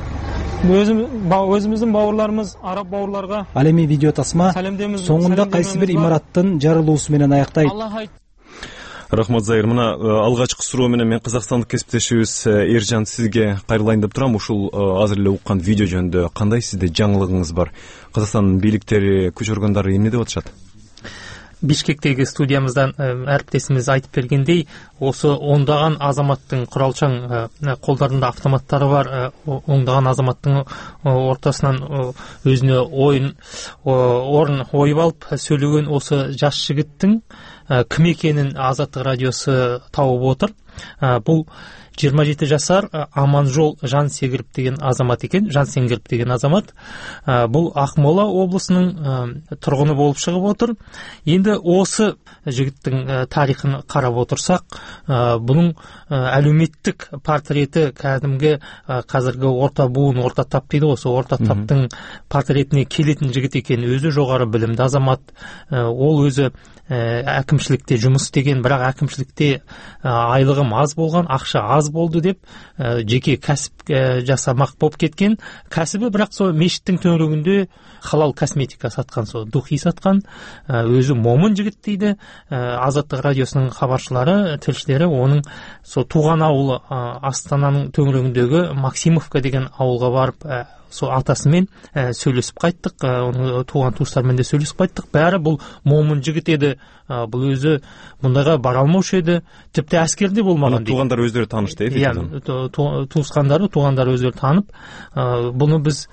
өзүбүздүн бауырларыбыз, араб бауырларга ал эми видео тасма соңунда кайсы бир имараттын жарылуусу менен аяктайт. Рахмат Зайыр, мына алгачкы суроо менен мен казакстандык кесиптешибиз Эржан сизге кайрылайын деп турам. Ушул азыр эле уккан видео жөнүндө кандай сизде жаңылыгыңыз бар? Казакстандын бийликтери, күч органдары эмне деп атышат? Бишкектеги студиямыздан әріптесimiz айтып бергендей, осы ондаған азаматтың құралшаң қолдарында автоматтары бар, ондаған азаматтың ортасынан өзіне орын ойып алып сөйлеген осы жас жігіттің кім екенін Азаттық радиосы тауып отыр. Бұл 27 жасар Аманжол Жансеңгіров деген азамат екен. Жансеңгіров деген азамат бұл Ақмола облысының тұрғыны болып шығып отыр. Енді осы жігіттің тарихын қарап отырсақ, бұның әлеуметтік портреті кәдімгі қазіргі орта буын, орта тап дейді. Осы орта таптың портретіне келетін жігіт екен. Өзі жоғары білімді азамат. Ол өзі әкімшілікте жұмыс істеген, бірақ әкімшілікте айлығым аз болған, ақша аз болды деп жеке кәсіп жасамақ болып кеткен. Кәсібі бірақ сол мешіттің төңірегінде халал косметика сатқан, сол духи сатқан. Өзі момын жігіт дейді. Азаттық радиосының хабаршылары, тілшілері оның сол туған ауылы Астананың төңірегіндегі Максимовка деген ауылға барып, сол атасымен сөйлесіп қайттық, оның туған туыстарымен де сөйлесіп қайттық. Бәрі бұл момын жігіт еді. Бұл өзі бұндайға бара алмаушы еді. Тіпті әскерде болмаған дейді. Туғандар өздері танышты, туысқандары, туғандар өздері танып, бұны біз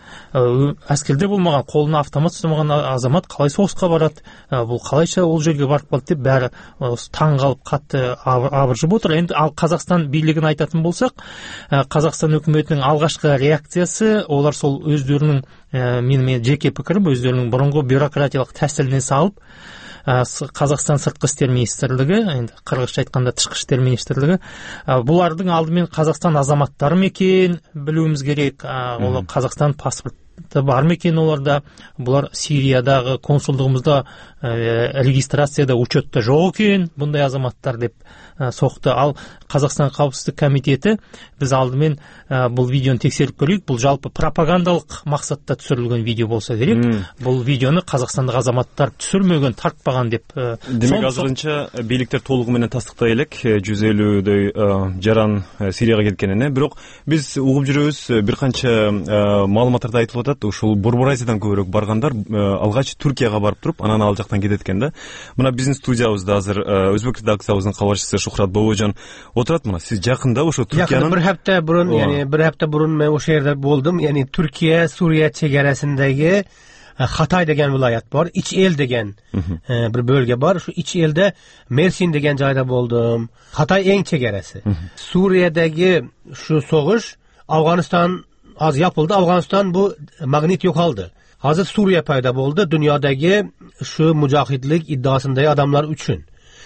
әскерде болмаған, қолына автомат ұстамаған азамат қалай соғысқа барады, бұл қалайша ол жерге барып қалды деп бәрі таң қалып қатты абыржып отыр. Енді ал Қазақстан билігін айтатын болсақ, Қазақстан үкіметінің алғашқы реакциясы, олар сол өздерінің, менің жеке пікірім, өздерінің бұрынғы бюрократиялық тәсіліне салып, Қазақстан сыртқы істер министрлігі, енді қырғызша айтқанда тышқы істер министрлігі, бұлардың алдымен Қазақстан азаматтары ма екен білуіміз керек. Ол Қазақстан паспорты бар ма екен оларда? Бұлар Сириядағы консулдығымызда регистрацияда, учетта жоқ екен бұндай азаматтар деп соқты. Ал Қазақстан қауіпсіздік комитеті біз алдымен бұл видеоны тексеріп көрейік. Бұл жалпы пропагандалық мақсатта түсірілген видео болса керек. Бұл видеоны қазақстандық азаматтар түсірмеген, тартпаған деп. Демек азырынча бийликтер толугуменен тастыктай элек 150дөй жаран Сирияга кеткенине. Бирок биз угуп жүрөбүз, бир канча маалыматтарда айтылып атат. Ушул Борбор Азиядан көбүрөөк баргандар алгач Түркияга барып туруп, анан ал жактан кетет экен да. Мына биздин студиябызда азыр Өзбек редакциябыздын кабарчысы Шухрат Бобожан отурат. Мына сиз жакында ошо Түркиянын bir hafta burun, yani bir hafta burun ben o şehirde buldum. Yani Türkiye Suriye çegeresindeki Hatay degen vilayet var. İç el degen bir bölge var. Şu iç elde Mersin degen joyda buldum. Hatay en çegeresi. Suriye'deki şu soğuş Afganistan az yapıldı. Afganistan bu magnet yok aldı. Hazır Suriye payda oldu. Dünyadaki şu mücahitlik iddiasındaki adamlar üçün.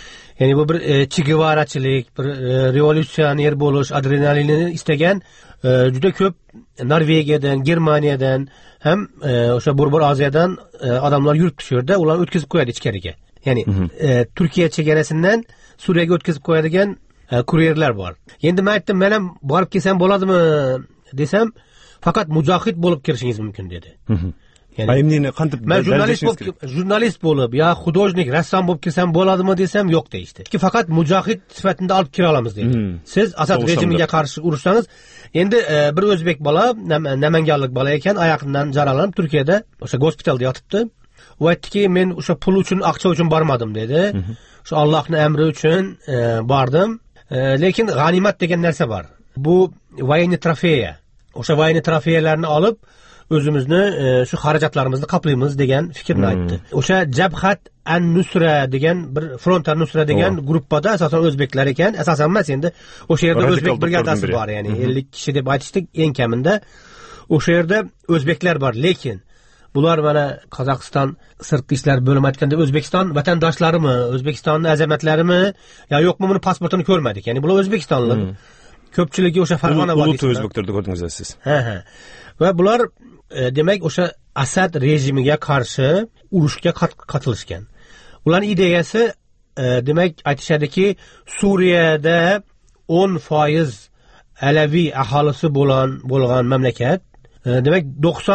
Yani bu bir Che-Guevara'chilik, bir revolyusioner bo'lish adrenalinini istagan juda ko'p Norvegiyadan, Germaniyadan ham o'sha Borbor Oziyadan odamlar yuribdi shu yerda, ularni o'tkazib qo'yadi ichkariga. Ya'ni Turkiya chegarasidan Suriyaga o'tkazib qo'yadigan kuryerlar bor. Endi men aytdim, men ham borib kelsam bo'ladimi desam, faqat mujohid bo'lib kirishingiz mumkin dedi. Men jurnalist bo'lib yo xudojnik, rassom bo'lib kirsam bo'ladimi desam, yo'q deyishdi. Faqat mujohid sifatida olib kira olamiz dedi. Siz Asad rejimiga qarshi urushsangiz, endi bir o'zbek bola, namanganlik bola ekan, oyoqidan jaralanib Turkiyada o'sha gospitalda yotibdi. U aytdiki, men o'sha pul uchun, aqcha uchun bormadim dedi. Shu Allohning amri uchun bordim. Lekin g'animat degan narsa bor. Bu voyinni trofeya. O'sha voyinni trofeyalarni olib o'zimizni shu xarajatlarimizni qoplaymiz degan fikrni aytdi. O'sha Jabhat an-Nusra degan bir Front an-Nusra degan gruppada asosan o'zbeklar ekan, asosan emas, endi o'sha yerda o'zbek brigadasi bor, ya'ni 50 kishi deb aytishdik eng kamida. O'sha yerda o'zbeklar bor, lekin bular mana Qozog'iston sirtqi ishlar bo'limi aytganda O'zbekiston vatandoshlarimmi, O'zbekistonning azamatlarimi yo yo'qmi, buni pasportini ko'rmadik. Ya'ni bular o'zbekistonlik. Ko'pchiligi o'sha Farg'ona vodiysi. O'zbeklarni ko'rdingiz siz. Ha. Va bular demak o'sha Asad rejimiga qarshi urushga qatnashgan. Ularning ideyasi demak aytishadiki, Suriyada 10% Alaviy aholisi bo'lgan mamlakat, demak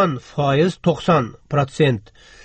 90%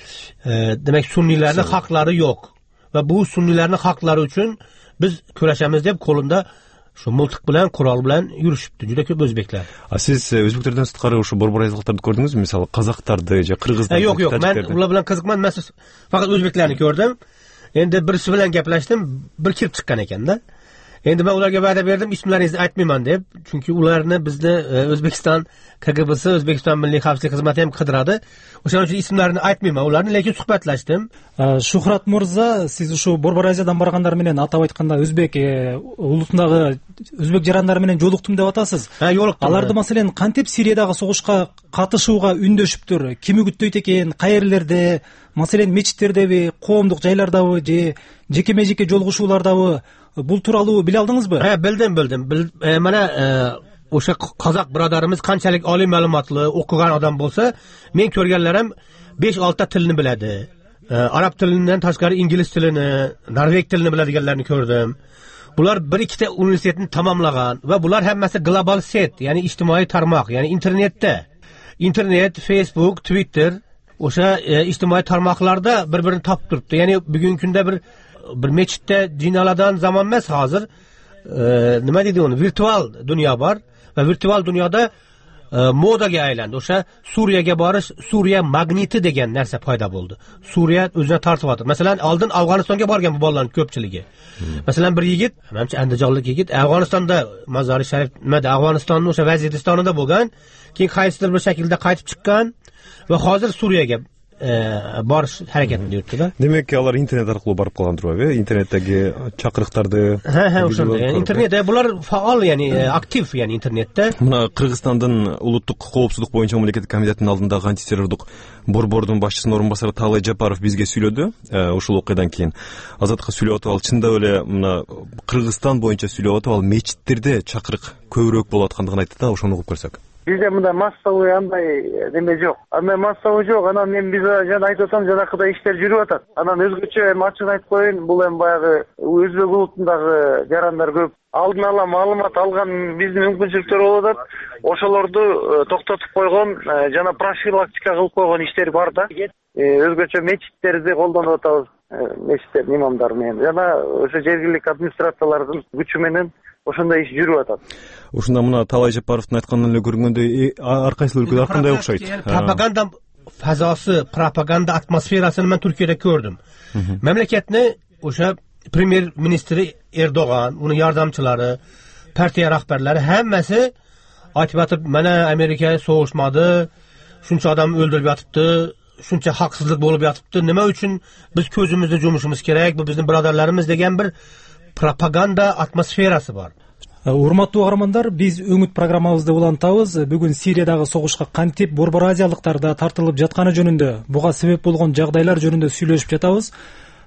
demak sunniylarning haqlari yo'q va bu sunniylarning haqlari uchun biz kurashamiz deb qo'linda shu miltiq bilan, qurol bilan yurishibdi juda ko'p o'zbeklar. Siz o'zbeklardan sirtqari o'sha borborazliklarni ko'rdingizmi? Masalan, qozoqlarni, qirg'izlarni? Yo'q, men ular bilan qiziqmadim. Men faqat o'zbeklarni ko'rdim. Endi birisi bilan gaplashdim, bir kirib chiqqan ekanda. Endi men ularga va'da berdim, ismlaringizni aytmayman deb, chunki ularni bizni O'zbekiston KGBsi, O'zbekiston Milliy xavfsizlik xizmati ham qidiradi. O'shaning uchun ismlarini aytmayman ularni, lekin suhbatlashdim. Shuhrat Murza, siz shu Borboraziyadan borganlar bilan atab aytganda o'zbek ulutundagi o'zbek jarandalari bilan yo'liqdim deb atasiz. Yo'liqdim. Аларды masalan qantib Siriyadagi so'g'ishqa qatnashuvga ündöşüptür, kimi güttöyt eken, qayerlerde, masalan mechitlerdebi, qo'mduk joylardabı, jeke-mejeke jolg'ushuvlardabı bu turaluu bile aldingizmi? Bildim. Mana o'sha qozoq birodarimiz qanchalik oliy ma'lumotli, o'qigan odam bo'lsa, men ko'rganlarim 5-6 ta tilni biladi. Arab tilidan tashqari ingliz tilini, norveg tilini biladiganlarni ko'rdim. Bular 1-2 ta universitetni tamomlagan va bular hammasi global set, ya'ni ijtimoiy tarmoq, ya'ni internetda. Internet, Facebook, Twitter, o'sha ijtimoiy tarmoqlarda bir-birini topib turibdi. Ya'ni bugungi kunda bir mechitda jinolardan zamon emas hozir. Nima deydi uni? Virtual dunyo bor va virtual dunyoda modaga aylandi. O'sha Suriyaga borish, Suriya magniti degan narsa paydo bo'ldi. Suriya o'zini tortyapti. Masalan, oldin Afg'onistonga borgan bu bolalarning ko'pchiligi. Masalan, bir yigit, menimcha andijonlik yigit Afg'onistonda Mazari Sharif, nimada Afg'onistonning o'sha Vaziristonida bo'lgan, keyin qaysidir bir shaklda qaytib chiqqan va hozir Suriyaga borish harakatida yuribdi-da. Demak, ular internet orqali borib qolgandir, internetdagi chaqiriqlarni. O'shanda. Internetda bular faol, ya'ni aktiv, ya'ni internetda. Mana Qirg'izistondan Uluttuk qovupsizlik bo'yicha mamlakat komitetining oldidagi antiterrorlik borbordun boshchisining o'rinbosari Talay Japarov bizga söyledi. O'sha voqeadan keyin Azatga söyleyotib oldi. Chinda o'la mana Qirg'iziston bo'yicha söyleyotib oldi, mechitlarda chaqiriq ko'proq bo'layotganligini aytdi-da, o'shani o'qib ko'rsak. Bizde mında massalı yanday deme yok. Ama massalı yok. Ana men bize jana aytosam janakıda işler жүрүп атат. Анан өзгөчө ачык айтып коеюн, бул эми баягы өзбек улутундагы жарандар көп. Алдын ала маалымат алган биздин мүмкүнчүлүктөр болуп атат. Ошолорду токтотуп койгон, жана профилактика кылып койгон иштер бар да. Өзгөчө мечиттерди колдонуп атабыз. Мечиттердин имамдары менен. Жана ошо жергиликтик администрациялардын күчү менен ошондой иш жүрүп атат. Ушунда мына Талай Жапаровдун айтканын эле көргөндө ар кайсы өлкөлөр кандай окшойт. Пропаганда fazosi, propaganda atmosferasini men Turkiyada ko'rdim. Mamlakatni o'sha premier ministri Erdo'g'an, uning yordamchilari, partiya rahbarlari hammasi aytib yotib, mana Amerika so'g'ishmadi, shuncha odam o'ldirib yotibdi, shuncha haqsizlik bo'lib yotibdi, nima uchun biz ko'zimizni yumishimiz kerak, bu bizning birodarlarimiz degan bir propaganda atmosferasi bor. Урматтуу угармандар, биз өңүт программабызды улантабыз. Бүгүн Сириядагы согушка кантип борборазиялыктар да тартылып жатканы жөнүндө, буга себеп болгон жагдайлар жөнүндө сүйлөшүп жатабыз.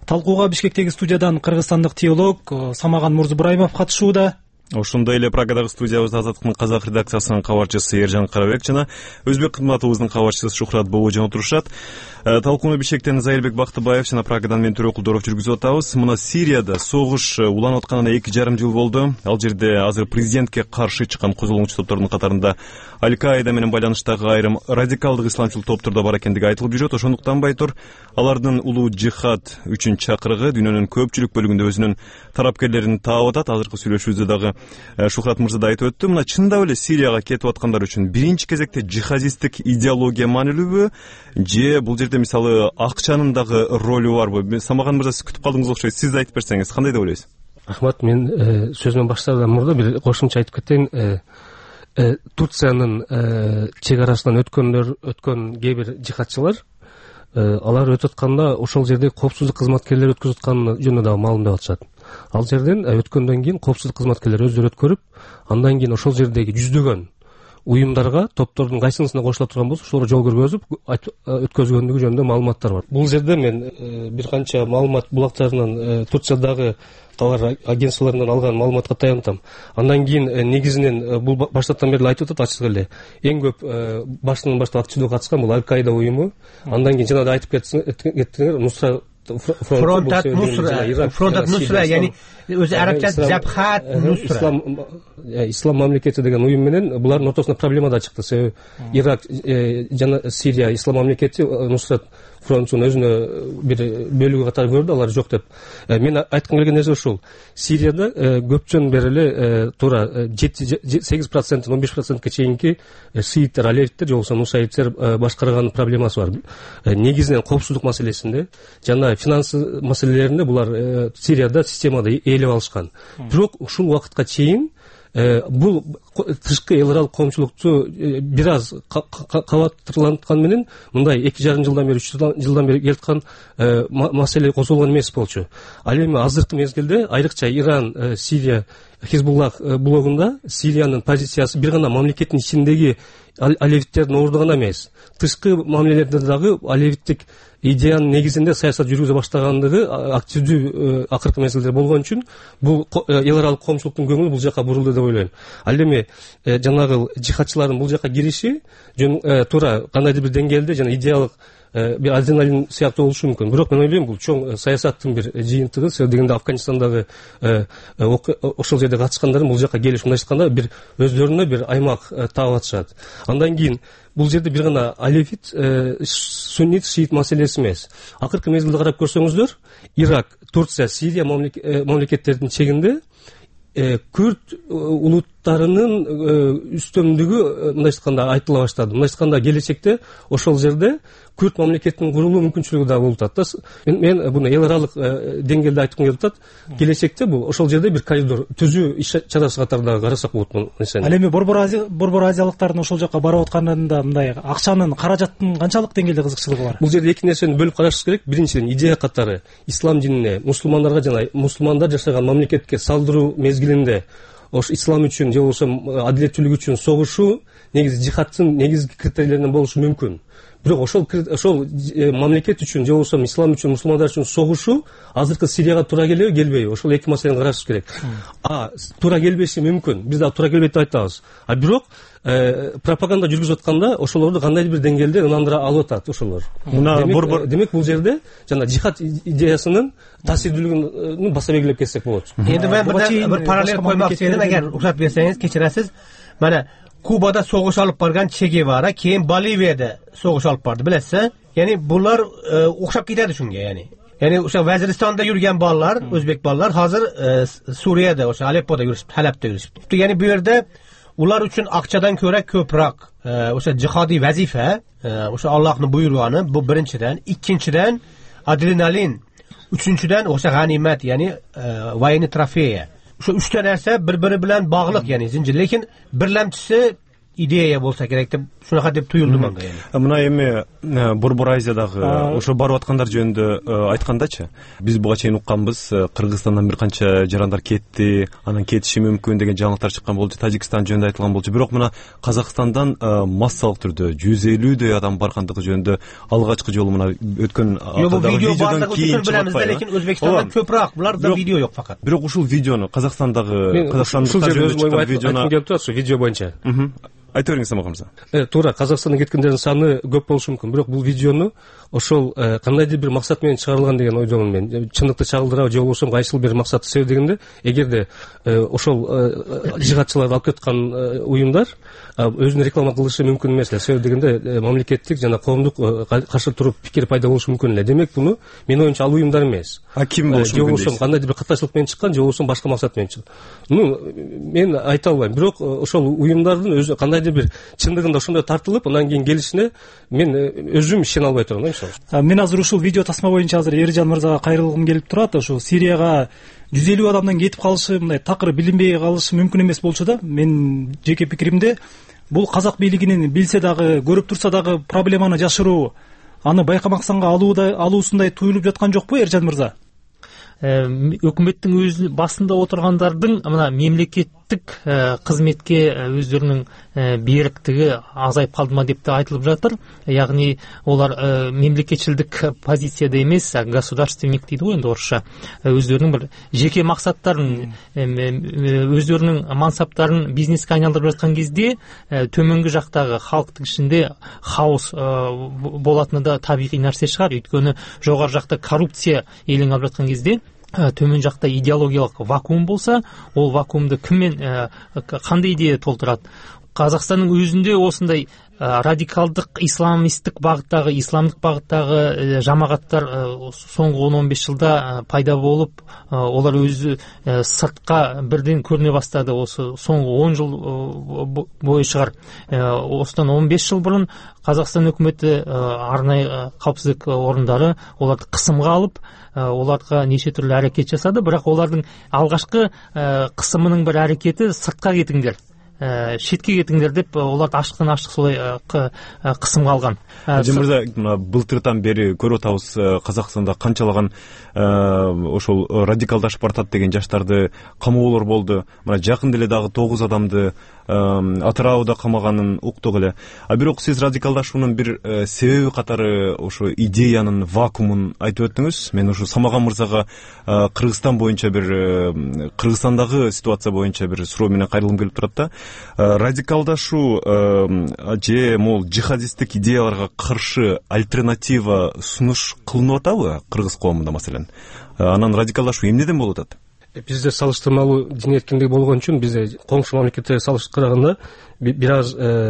Талкууга Бишкектеги студиядан кыргызстандык теолог Самаган Мурзубраимов катышууда. Ошондой эле Праgadагы студиябыз Азаттыктын казак редакциясынын кабарчысы Эржан Карабек жана өзбек кызматыбыздын кабарчысы Шухрат Боожон отурушат. Талкууну Бишкектен Зайырбек Бактыбаев жана Прагадан мен Төрөкул Доров жүргүзүп атабыз. Мына Сирияда согуш уланып атканына 2,5 жыл болду. Ал жерде азыр президентке каршы чыккан козголгучу топтордун катарында Аль-Каида менен байланыштагы айрым радикалдык исламчыл топтор да бар экендиги айтылып жүрөт. Ошондуктан байтур алардын улуу жихад үчүн чакырыгы дүйнөнүн көпчүлүк бөлүгүндө өзүнүн тарапкерлерин таап атат. Азыркы сүйлөшүүбүздө дагы Шухрат мырза да айтып өттү. Мына чындап эле Сирияга кетип аткандар үчүн биринчи кезекте жихадисттик идеология маанилүүбү же бул жерде мисалы акчанын дагы ролу барбы? Самаган мырза, сиз күтүп калдыңыз окшойт. Сиз айтып берсеңиз кандай деп ойлойсуз? Рахмат, мен сөзүмөн баштаардан мурда бир кошумча айтып кетейин. Турциянын чек арасынан өткөн кээ бир жихадчылар алар өтүп атканда ошол жерде коопсуздук кызматкерлери өткөзүп атканы жөнүндө дагы маалымдап атышат. Ал жерден өткөндөн кийин коопсуздук кызматкерлери өздөрү өткөрүп, андан кийин ошол жердеги жүздөгөн уюмдарга, топтордун кайсысына кошула турган болсо, ошолорго жол көргөзүп өткөзгөндүгү жөнүндө маалыматтар бар. Бул жерде мен бир канча маалымат булактарынан Турциядагы товар агентстволорунан алган маалыматка таянтам. Андан кийин негизинен бул баштардан бери айтып атат ачык эле. Эң көп башынан баштап активдүү катышкан бул Аль-Каида уюму. Андан кийин жана да айтып кеттиңер, Нусра Фронтат Нусра, яни өзү арабча Жабхат Нусра. Ислам мамлекети деген уюм менен булардын ортосунда проблема да чыкты. Себеби Ирак жана Сирия ислам мамлекети Нусрат фронтун өзүнө бир бөлүгү катары көрдү, алар жок деп. Мен айткым келген нерсе ушул. Сирияда көпчөн бери эле туура 8%, 15%ка чейинки шииттер, алевиттер, же болбосо нусайиттер башкарган проблемасы бар. Негизинен коопсуздук маселесинде жана финансы маселелеринде булар Сирияда системада ээлеп алышкан. Бирок ушул убакытка чейин бул тышкы эл аралык коомчулукту бир аз кабаттырланткан менен мындай 2,5 жылдан бери 3 жылдан бери келаткан маселе козголгон эмес болчу. Ал эми азыркы мезгилде айрыкча Иран, Сирия, Хизбуллах блогунда Сириянын позициясы бир гана мамлекеттин ичиндеги алевиттердин орду гана эмес, тышкы мамилелерде дагы алевиттик идеянын негизинде саясат жүргүзө баштагандыгы активдүү акыркы мезгилде болгон үчүн бул эл аралык коомчулуктун көңүлү бул жака бурулду деп ойлойм. Ал эми жанагы жихадчылардын бул жака кириши туура кандайдыр бир деңгээлде жана идеялык бир адреналин сыяктуу болушу мүмкүн. Бирок мен ойлойм бул чоң саясаттын бир жыйынтыгы. Себеби дегенде Афганистандагы ошол жерде катышкандардын бул жака келишип мындайчатканда бир өздөрүнө бир аймак таап атышат. Андан кийин бул жерде бир гана алевит, суннит, шиит маселеси эмес. Акыркы мезгилде карап көрсөңүздөр, Ирак, Турция, Сирия мамлекеттердин чегинде күрд улуттарынын үстөмдүгү мындайча айтканда айтыла баштады. Мындайча айтканда келечекте ошол жерде күрд мамлекетинин курулуу мүмкүнчүлүгү да болуп атат. Мен буну эл аралык деңгээлде айткым келип атат. Келечекте бул ошол жерде бир коридор түзүү иш чарасы катары да карасак болот. Ал эми борбор азиялыктардын ошол жака барып атканында мындай акчанын, каражаттын канчалык деңгээлде кызыкчылыгы бар? Бул жерде эки нерсени бөлүп карашыбыз керек. Биринчиден идея катары ислам динине, мусулмандарга жана мусулмандар жашаган мамлекетке салдыруу мезгилинде ош ислам үчүн же болбосо адилеттүүлүк үчүн согушу негизи жихадтын негизги критерийлеринен болушу мүмкүн. Бирок ошол мамлекет үчүн же болбосо ислам үчүн, мусулмандар үчүн согушу азыркы Сирияга туура келеби, келбейби? Ошол эки маселени карашыбыз керек. Туура келбеши мүмкүн. Биз дагы туура келбейт деп айтабыз. Бирок пропаганда жүргүзүп атканда ошолорду кандайдыр бир деңгээлде ынандыра алып атат ошолор. Демек бул жерде жана жихад идеясынын таасирдүүлүгүн баса белгилеп кетсек болот. Эми мен бир параллель коймокчу едим, эгер уруксат берсеңиз, кечиресиз. Мына Кубада согуш алып барган Че Гевара, кийин Боливияда согуш алып барды, билесиз? Яни булар окшоп кетеди шунга, яни ошо Вазиристанда жүргөн балдар, өзбек балдар азыр Сурияда, ошо Алеппода жүрүшүп, Халапта жүрүшүп. Яни бу жерде улар үчүн акчадан көрө көбүрөөк ошо жихади вазифа, ошо Аллахтын буйруганы, бу биринчиден, экинчиден адреналин, үчүнчүдөн ошо ганимат, яни военный трофея. Ошо үчтө нерсе бири-бири менен баглык, яни зинжир. Лекин бирлемчиси идея болса керек деп шунака деп туюлду мага. Мына эми Борбор Азиядагы ошо барып аткандар жөнүндө айткандачы, биз буга чейин укканбыз, Кыргызстандан бир канча жарандар кетти, анан кетиши мүмкүн деген жаңылыктар чыккан болчу, Тажикстан жөнүндө айтылган болчу. Бирок мына Казакстандан массалык түрдө 150 адам баргандыгы жөнүндө алгачкы жолу мына өткөн аптадагы видеодон кийин чыкпайбы? Лекин Өзбекстандан көпүрөөк, буларда видео жок факат. Бирок ушул видеону Казакстандыктар жөнүндө чыккан видеону келип турат, видео боюнча. Айта бериңиз Самат мырза. Туура, Казакстандан кеткендердин саны көп болушу мүмкүн, бирок бул видеону ошол кандайдыр бир максат менен чыгарылган деген ойдомун мен. Чындыкты чагылдырабы же болбосо кайсыл бир максатты себеп дегенде, эгерде ошол жыгатчыларды алып кеткан уюмдар өзүнө реклама кылышы мүмкүн эмес эле. Себеп дегенде мамлекеттик жана коомдук каршы туруп пикир пайда болушу мүмкүн эле. Демек буну менин оюмча ал уюмдар эмес. Ким болушу мүмкүн? Же болбосо кандайдыр бир катачылык менен чыккан, же болбосо башка максат менен чыккан. Мен айта албайм, бирок ошол уюмдардын өзү кандайдыр бир чындыгында ошондой тартылып, анан кийин келишине мен өзүм ишене албай турам да, мисалы. Мен азыр ушул видео тасма боюнча азыр Эржан мырзага кайрылгым келип турат. Ошо Сирияга 150 адамдан кетип калышы, мындай такыр билинбей калышы мүмкүн эмес болчу да. Мен жеке пикиримде бул казак бийлигинин билсе дагы, көрүп турса дагы проблеманы жашыруу, аны байкамаксанга алуусундай туюлуп жаткан жокпу, Эржан мырза? Өкмөттүн өз басында отургандардын мына мемлекеттик кызметке өздөрүнүн бериктиги азайып калдыма деп да айтылып жатыр. Ягни олар мемлекетчилдик позицияда эмес, государственник дейди го энди орусча. Өздөрүнүн бир жеке максаттарын, өздөрүнүн мансаптарын бизнеске айналдырып жаткан кезде төмөнгү жактагы халктын ичинде хаос болатыны да табигый нерсе чыгар. Өйткөнү жогору жакта коррупция элең алып жаткан кезде төмөн жакта идеологиялык вакуум болса, ол вакуумду киммен кандай идея толтурат? Казакстандын өзүндө осындай радикалдык исламисттик багыттагы, исламдык багыттагы жамагаттар соңку 10-15 жылда пайда болуп, олар өзү сыртка бирден көрүнө баштады. Осы соңку 10 жыл бою чыгар. Осыдан 15 жыл бурун Казакстан өкмөтү арнайы капсыздык орундары оларды кысымга алып, оларга нече түрлүү аракет жасады, бирок олардын алгачкы кысымынын бир аракети сыртка кетиңдер, шетке кетиңдер деп оларды ачыктан ачык солай кысымга алган. Мырза, былтырдан бери көрүп атабыз Казакстанда канчалаган ошол радикалдашып баратат деген жаштарды камоолор болду. Мына жакын деле дагы 9 адамды Атырауда камаганын уктук эле. Бирок сиз радикалдашуунун бир себеби катары ошо идеянын вакуумун айтып өттүңүз. Мен ушу Самаган мырзага Кыргызстан боюнча бир Кыргызстандагы ситуация боюнча бир суроо менен кайрылгым келип турат да. Радикалдашуу же могул жихадисттик идеяларга каршы альтернатива сунуш кылынып атабы Кыргыз коомунда маселен? Анан радикалдашуу эмнеден болуп атат? Бизде салыштырмалуу дин эркиндиги болгон үчүн бизде коңшу мамлекеттерге салыштырганда бир аз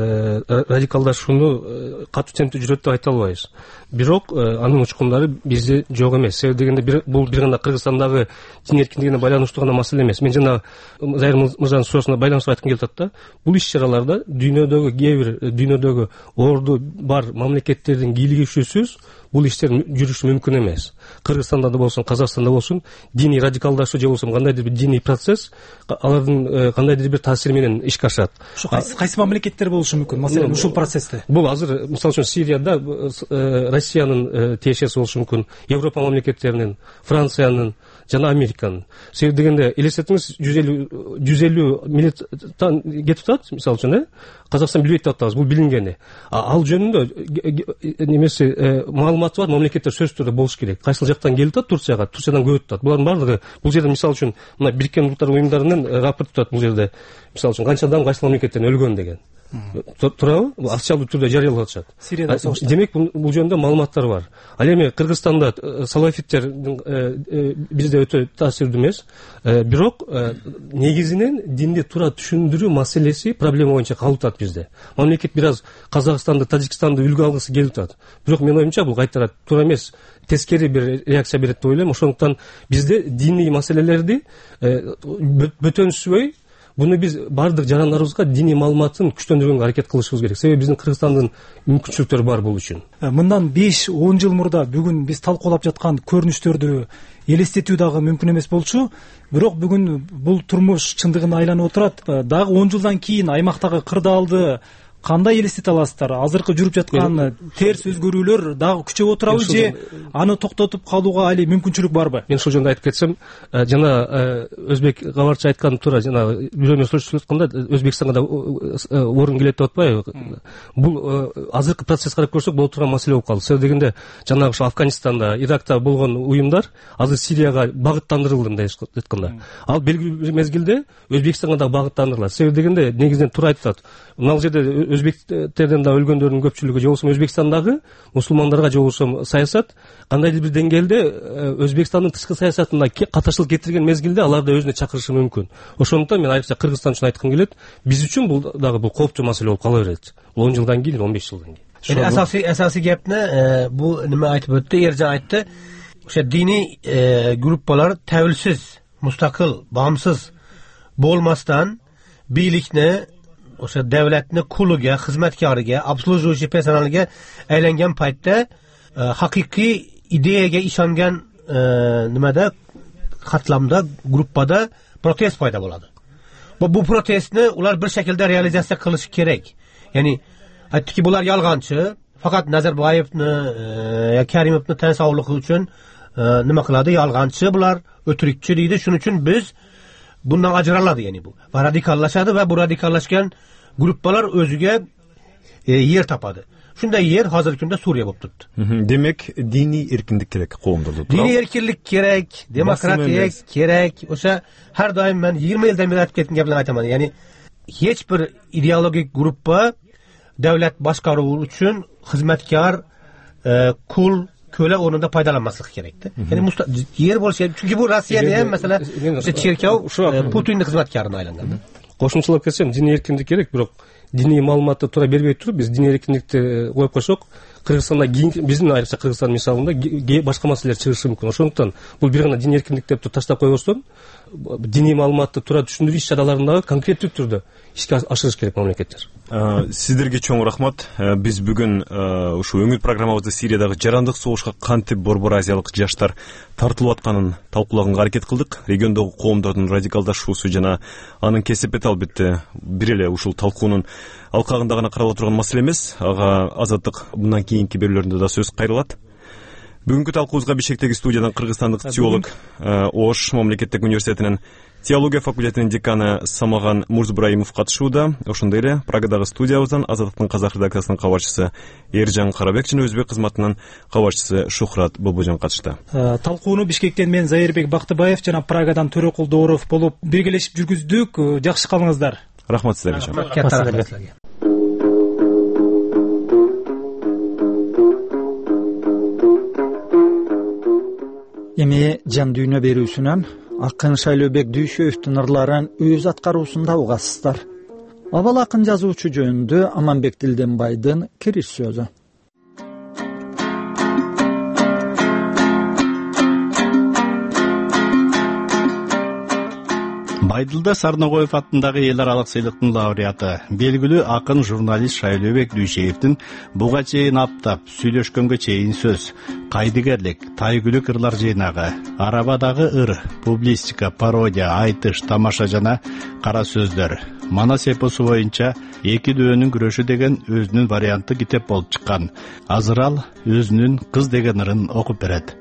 радикалдашууну катуу темпте жүрөт деп айта албайбыз. Бирок анын учкундары бизде жок эмес. Себеби дегенде бул бир гана Кыргызстандагы дин эркиндигине байланыштуу гана маселе эмес. Мен жана Зайыр мырзанын суроосуна байланыштырып айткым келип атат да. Бул иш-чараларда дүйнөдөгү дүйнөдөгү орду бар мамлекеттердин кийлигишүүсүз бул иштер жүрүшү мүмкүн эмес. Кыргызстанда да болсун, Казакстанда болсун, диний радикалдашуу же болбосо кандайдыр бир диний процесс алардын кандайдыр бир таасири менен ишке ашат. Кайсы мамлекеттер болушу мүмкүн, маселен, ушул процессте? Бул азыр, мисалы үчүн, Сирияда Россиянын тиешеси болушу мүмкүн, Европа мамлекеттеринин, Франциянын жана Американын. Себеби дегенде, элестетиңиз, 150 миллиондон кетип атат, мисалы үчүн, Казакстан билбейт деп атабыз, бул билингени. Ал жөнүндө немесе маалыматы бар мамлекеттер сөзсүз түрдө болуш керек. Кайсыл жактан келип атат Турцияга, Турциядан көп атат. Булардын баардыгы бул жерде мисалы үчүн мына Бириккен Улуттар уюмдарынын рапорт турат бул жерде. Мисалы үчүн канча адам кайсы мамлекеттен өлгөн деген. Туурабы? Бул официалдуу түрдө жарыялап атышат. Демек бул жөнүндө маалыматтар бар. Ал эми Кыргызстанда салафиттер бизде өтө таасирдүү эмес. Бирок негизинен динди туура түшүндүрүү маселеси проблема боюнча калып атат бизде. Мамлекет бир аз Казакстанды, Тажикстанды үлгү алгысы келип атат. Бирок менин оюмча бул кайтара туура эмес, тескери бир реакция берет деп ойлойм. Ошондуктан бизде диний маселелерди бөтөнсүзбөй буну биз баардык жарандарыбызга диний маалыматын күчтөндүргөнгө аракет кылышыбыз керек. Себеби биздин Кыргызстандын мүмкүнчүлүктөрү бар бул үчүн. Мындан 5-10 жыл мурда бүгүн биз талкуулап жаткан көрүнүштөрдү элестетүү дагы мүмкүн эмес болчу. Бирок бүгүн бул турмуш чындыгына айланып отурат. Дагы 10 жылдан кийин аймактагы кырдаалды кандай элестете аласыздар? Азыркы жүрүп жаткан терс өзгөрүүлөр дагы күчөп отурабы же аны токтотуп калууга али мүмкүнчүлүк барбы? Мен ушул жөнүндө айтып кетсем, жана өзбек кабарчы айткан туура, жана бирөөнү сүйлөшүп атканда Өзбекстанга да орун келет деп атпайбы? Бул азыркы процесс карап көрсөк боло турган маселе болуп калды. Себеби дегенде жанагы ошо Афганистанда, Иракта болгон уюмдар азыр Сирияга багыттандырылды мындай айтканда. Ал белгилүү бир мезгилде Өзбекстанга да багыттандырылат. Себеби дегенде негизинен туура айтып атат. Мына жерде өзбектерден да өлгөндөрдүн көпчүлүгү же болбосо Өзбекстандагы мусулмандарга же болбосо саясат кандайдыр бир деңгээлде Өзбекстандын тышкы саясатына катышчылык кетирген мезгилде аларды өзүнө чакырышы мүмкүн. Ошондуктан мен айрыкча Кыргызстан үчүн айткым келет, биз үчүн бул дагы бул кооптуу маселе болуп кала берет. 10 жылдан кийин, 15 жылдан кийин. Asosiy gapni bu nima aytib o'tdi? Erjan aytdi. O'sha diniy gruppalar tavsiz, mustaqil, bağımsız bo'lmasdan birlikni o'sha davlatni quliga, xizmatkoriga, obslujuvchi personaliga aylangan paytda haqiqiy ideyaga ishongan nimada qatlamda, gruppada protest paydo bo'ladi. Bu protestni ular bir shaklda realizatsiya qilishi kerak. Ya'ni aytdiki, bular yolg'onchi, faqat Nazarboyevni yo Karimovni tan sog'ligi uchun nima qiladi? Yolg'onchi bular, o'tirikchi deydi. Shuning uchun biz bundan ajraladi, ya'ni bu. Va radikallashadi va bu radikallashgan gruppalar o'ziga yer topadi. Shunday yer hozirgi kunda Suriya bo'lib turibdi. Demak, diniy erkinlik kerak qo'mda. Diniy erkinlik kerak, demokratiya kerak. O'sha har doim men 20 yildan beri aytib ketgan gaplarni aytaman. Ya'ni hech bir ideologik gruppa davlat boshqaruvi uchun xizmatkor, qul, köle o'rnida foydalanmasligi kerakda. Ya'ni yer bo'lishi, chunki bu Rossiyada ham masalan o'sha cherkov Putinning xizmatkorini aylanganda. Qo'shimchalar kelsem, diniy erkinlik kerak, biroq diniy ma'lumotni to'g'ri bermay turib, biz diniy erkinlikni qo'yib qo'ysak, Qirg'izistonda bizning ayniqsa Qirg'iziston misolida boshqa masalalar chiqishi mumkin. Ошондуктан бул бир гана диний эркиндик деп таштап койбостон, диний маалыматты туура түшүндүрүү иш-чараларында конкреттүү түрдө ишке ашырыш керек мамлекеттер. Сиздерге чоң рахмат. Биз бүгүн ушу өңүр программабызда Сириядагы жарандык согушка кантип Борбор Азиялык жаштар тартылып атканын талкуулаганга аракет кылдык. Региондогу коомдордун радикалдашуусу жана анын кесепети албетте бир эле ушул талкуунун алкагында гана карала турган маселе эмес. Ага Азаттык мындан кийинки берүүлөрүндө да сөз кайрылат. Бүгүнкү талкуубузга Бишкектеги студиядан кыргызстандык теолог, Ош мамлекеттик университетинин теология факультетинин деканы Самаган Мурзбраимов катышууда. Ошондой эле Прагадагы студиябыздан Азаттыктын казак редакциясынын кабарчысы Эржан Карабек жана өзбек кызматынын кабарчысы Шухрат Бобожан катышты. Талкууну Бишкектен мен Зайырбек Бактыбаев жана Прагадан Төрөкул Дооров болуп биргелешип жүргүздүк. Жакшы калыңыздар. Рахмат сиздерге. Эми жан дүйнө берүүсүнөн акын Шайлообек Дүйшөевдин ырларын өз аткаруусунда угасыздар. Абал акын жазуучу жөнүндө Аманбек Дилденбайдын кириш сөзү. Байдылда Сарногоев атындагы эл аралык сыйлыктын лауреаты, белгилүү акын журналист Шайлообек Дүйшөевдин буга чейин аптап, сүйлөшкөнгө чейин сөз, кайдыгерлик, тайгүлүк ырлар жыйнагы, арабадагы ыр, публистика, пародия, айтыш, тамаша жана кара сөздөр, Манас эпосу боюнча эки дөөнүн күрөшү деген өзүнүн варианты китеп болуп чыккан. Азыр ал өзүнүн кыз деген ырын окуп берет.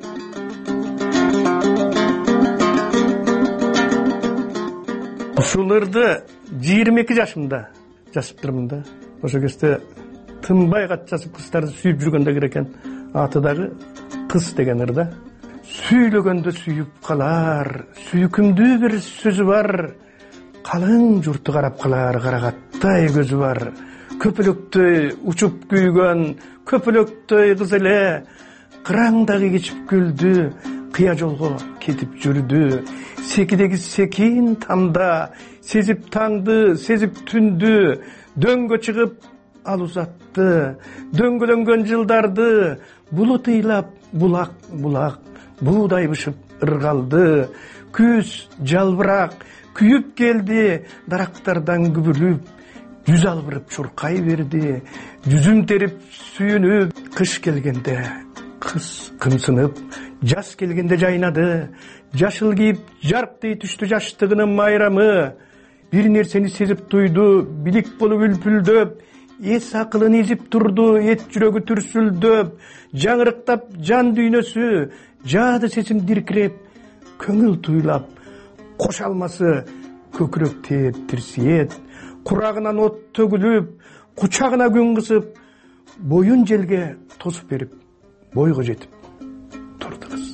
Ушул ырды 22 жашымда жазыптырмын да. Ошо кезде тынбай кат жазып кыздарды сүйүп жүргөндө экен. Аты дагы кыз деген ырда. Сүйлөгөндө сүйүп калар, сүйкүмдүү бир сөзү бар. Калың журту карап калар, карагаттай көзү бар. Көпөлөктөй учуп күйгөн, көпөлөктөй кыз эле кыраңдагы кечип күлдү, кыя жолго кетип жүрдү. Секидеги секин тамда, сезип таңды, сезип түндү, дөңгө чыгып ал узатты. Дөңгөлөнгөн жылдарды булут ыйлап, булак, буудай бышып ыргалды. Күз жалбырак, күйүп келди дарактардан күбүлүп, жүз албырып чуркай берди, жүзүм терип сүйүнүп. Кыш келгенде кыз кымсынып, жаз келгенде жайнады, жашыл кийип жарктей түштү жаштыгынын майрамы. Бир нерсени сезип туйду, билик болуп үлпүлдөп, эс акылын изип турду, эт жүрөгү түрсүлдөп, жаңырыктап жан дүйнөсү, жаады сесим диркиреп, көңүл туйлап, кош алмасы көкүрөк тээп тирсиет, курагынан от төгүлүп, кучагына күн кысып, боюн желге тосуп берип, бойго жетип турду кыз.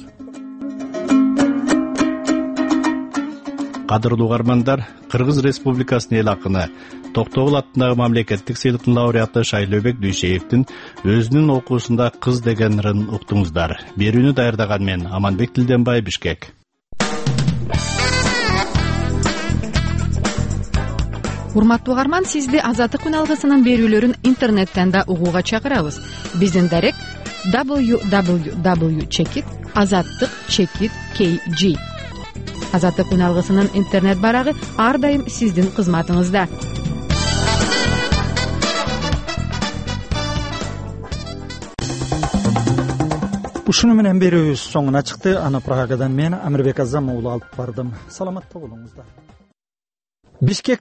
Кадырлуу угармандар, Кыргыз Республикасынын эл акыны Токтогул атындагы мамлекеттик сыйлыктын лауреаты Шайлообек Дүйшеевдин өзүнүн окуусунда кыз деген ырын уктуңуздар. Берүүнү даярдаган мен Аманбек Тилденбай, Бишкек. Урматтуу угарман, сизди Азаттык күн алгысынын берүүлөрүн интернеттен да угууга чакырабыз. Биздин дарек www.azattik.kg. Азаттык күн алгысынын интернет барагы ар дайым сиздин кызматыңызда. Ушуну менен берүүбүз соңуна чыкты. Аны Прагадан мен Амирбек Азам уулу алып бардым. Саламатта болуңуздар. Бишкек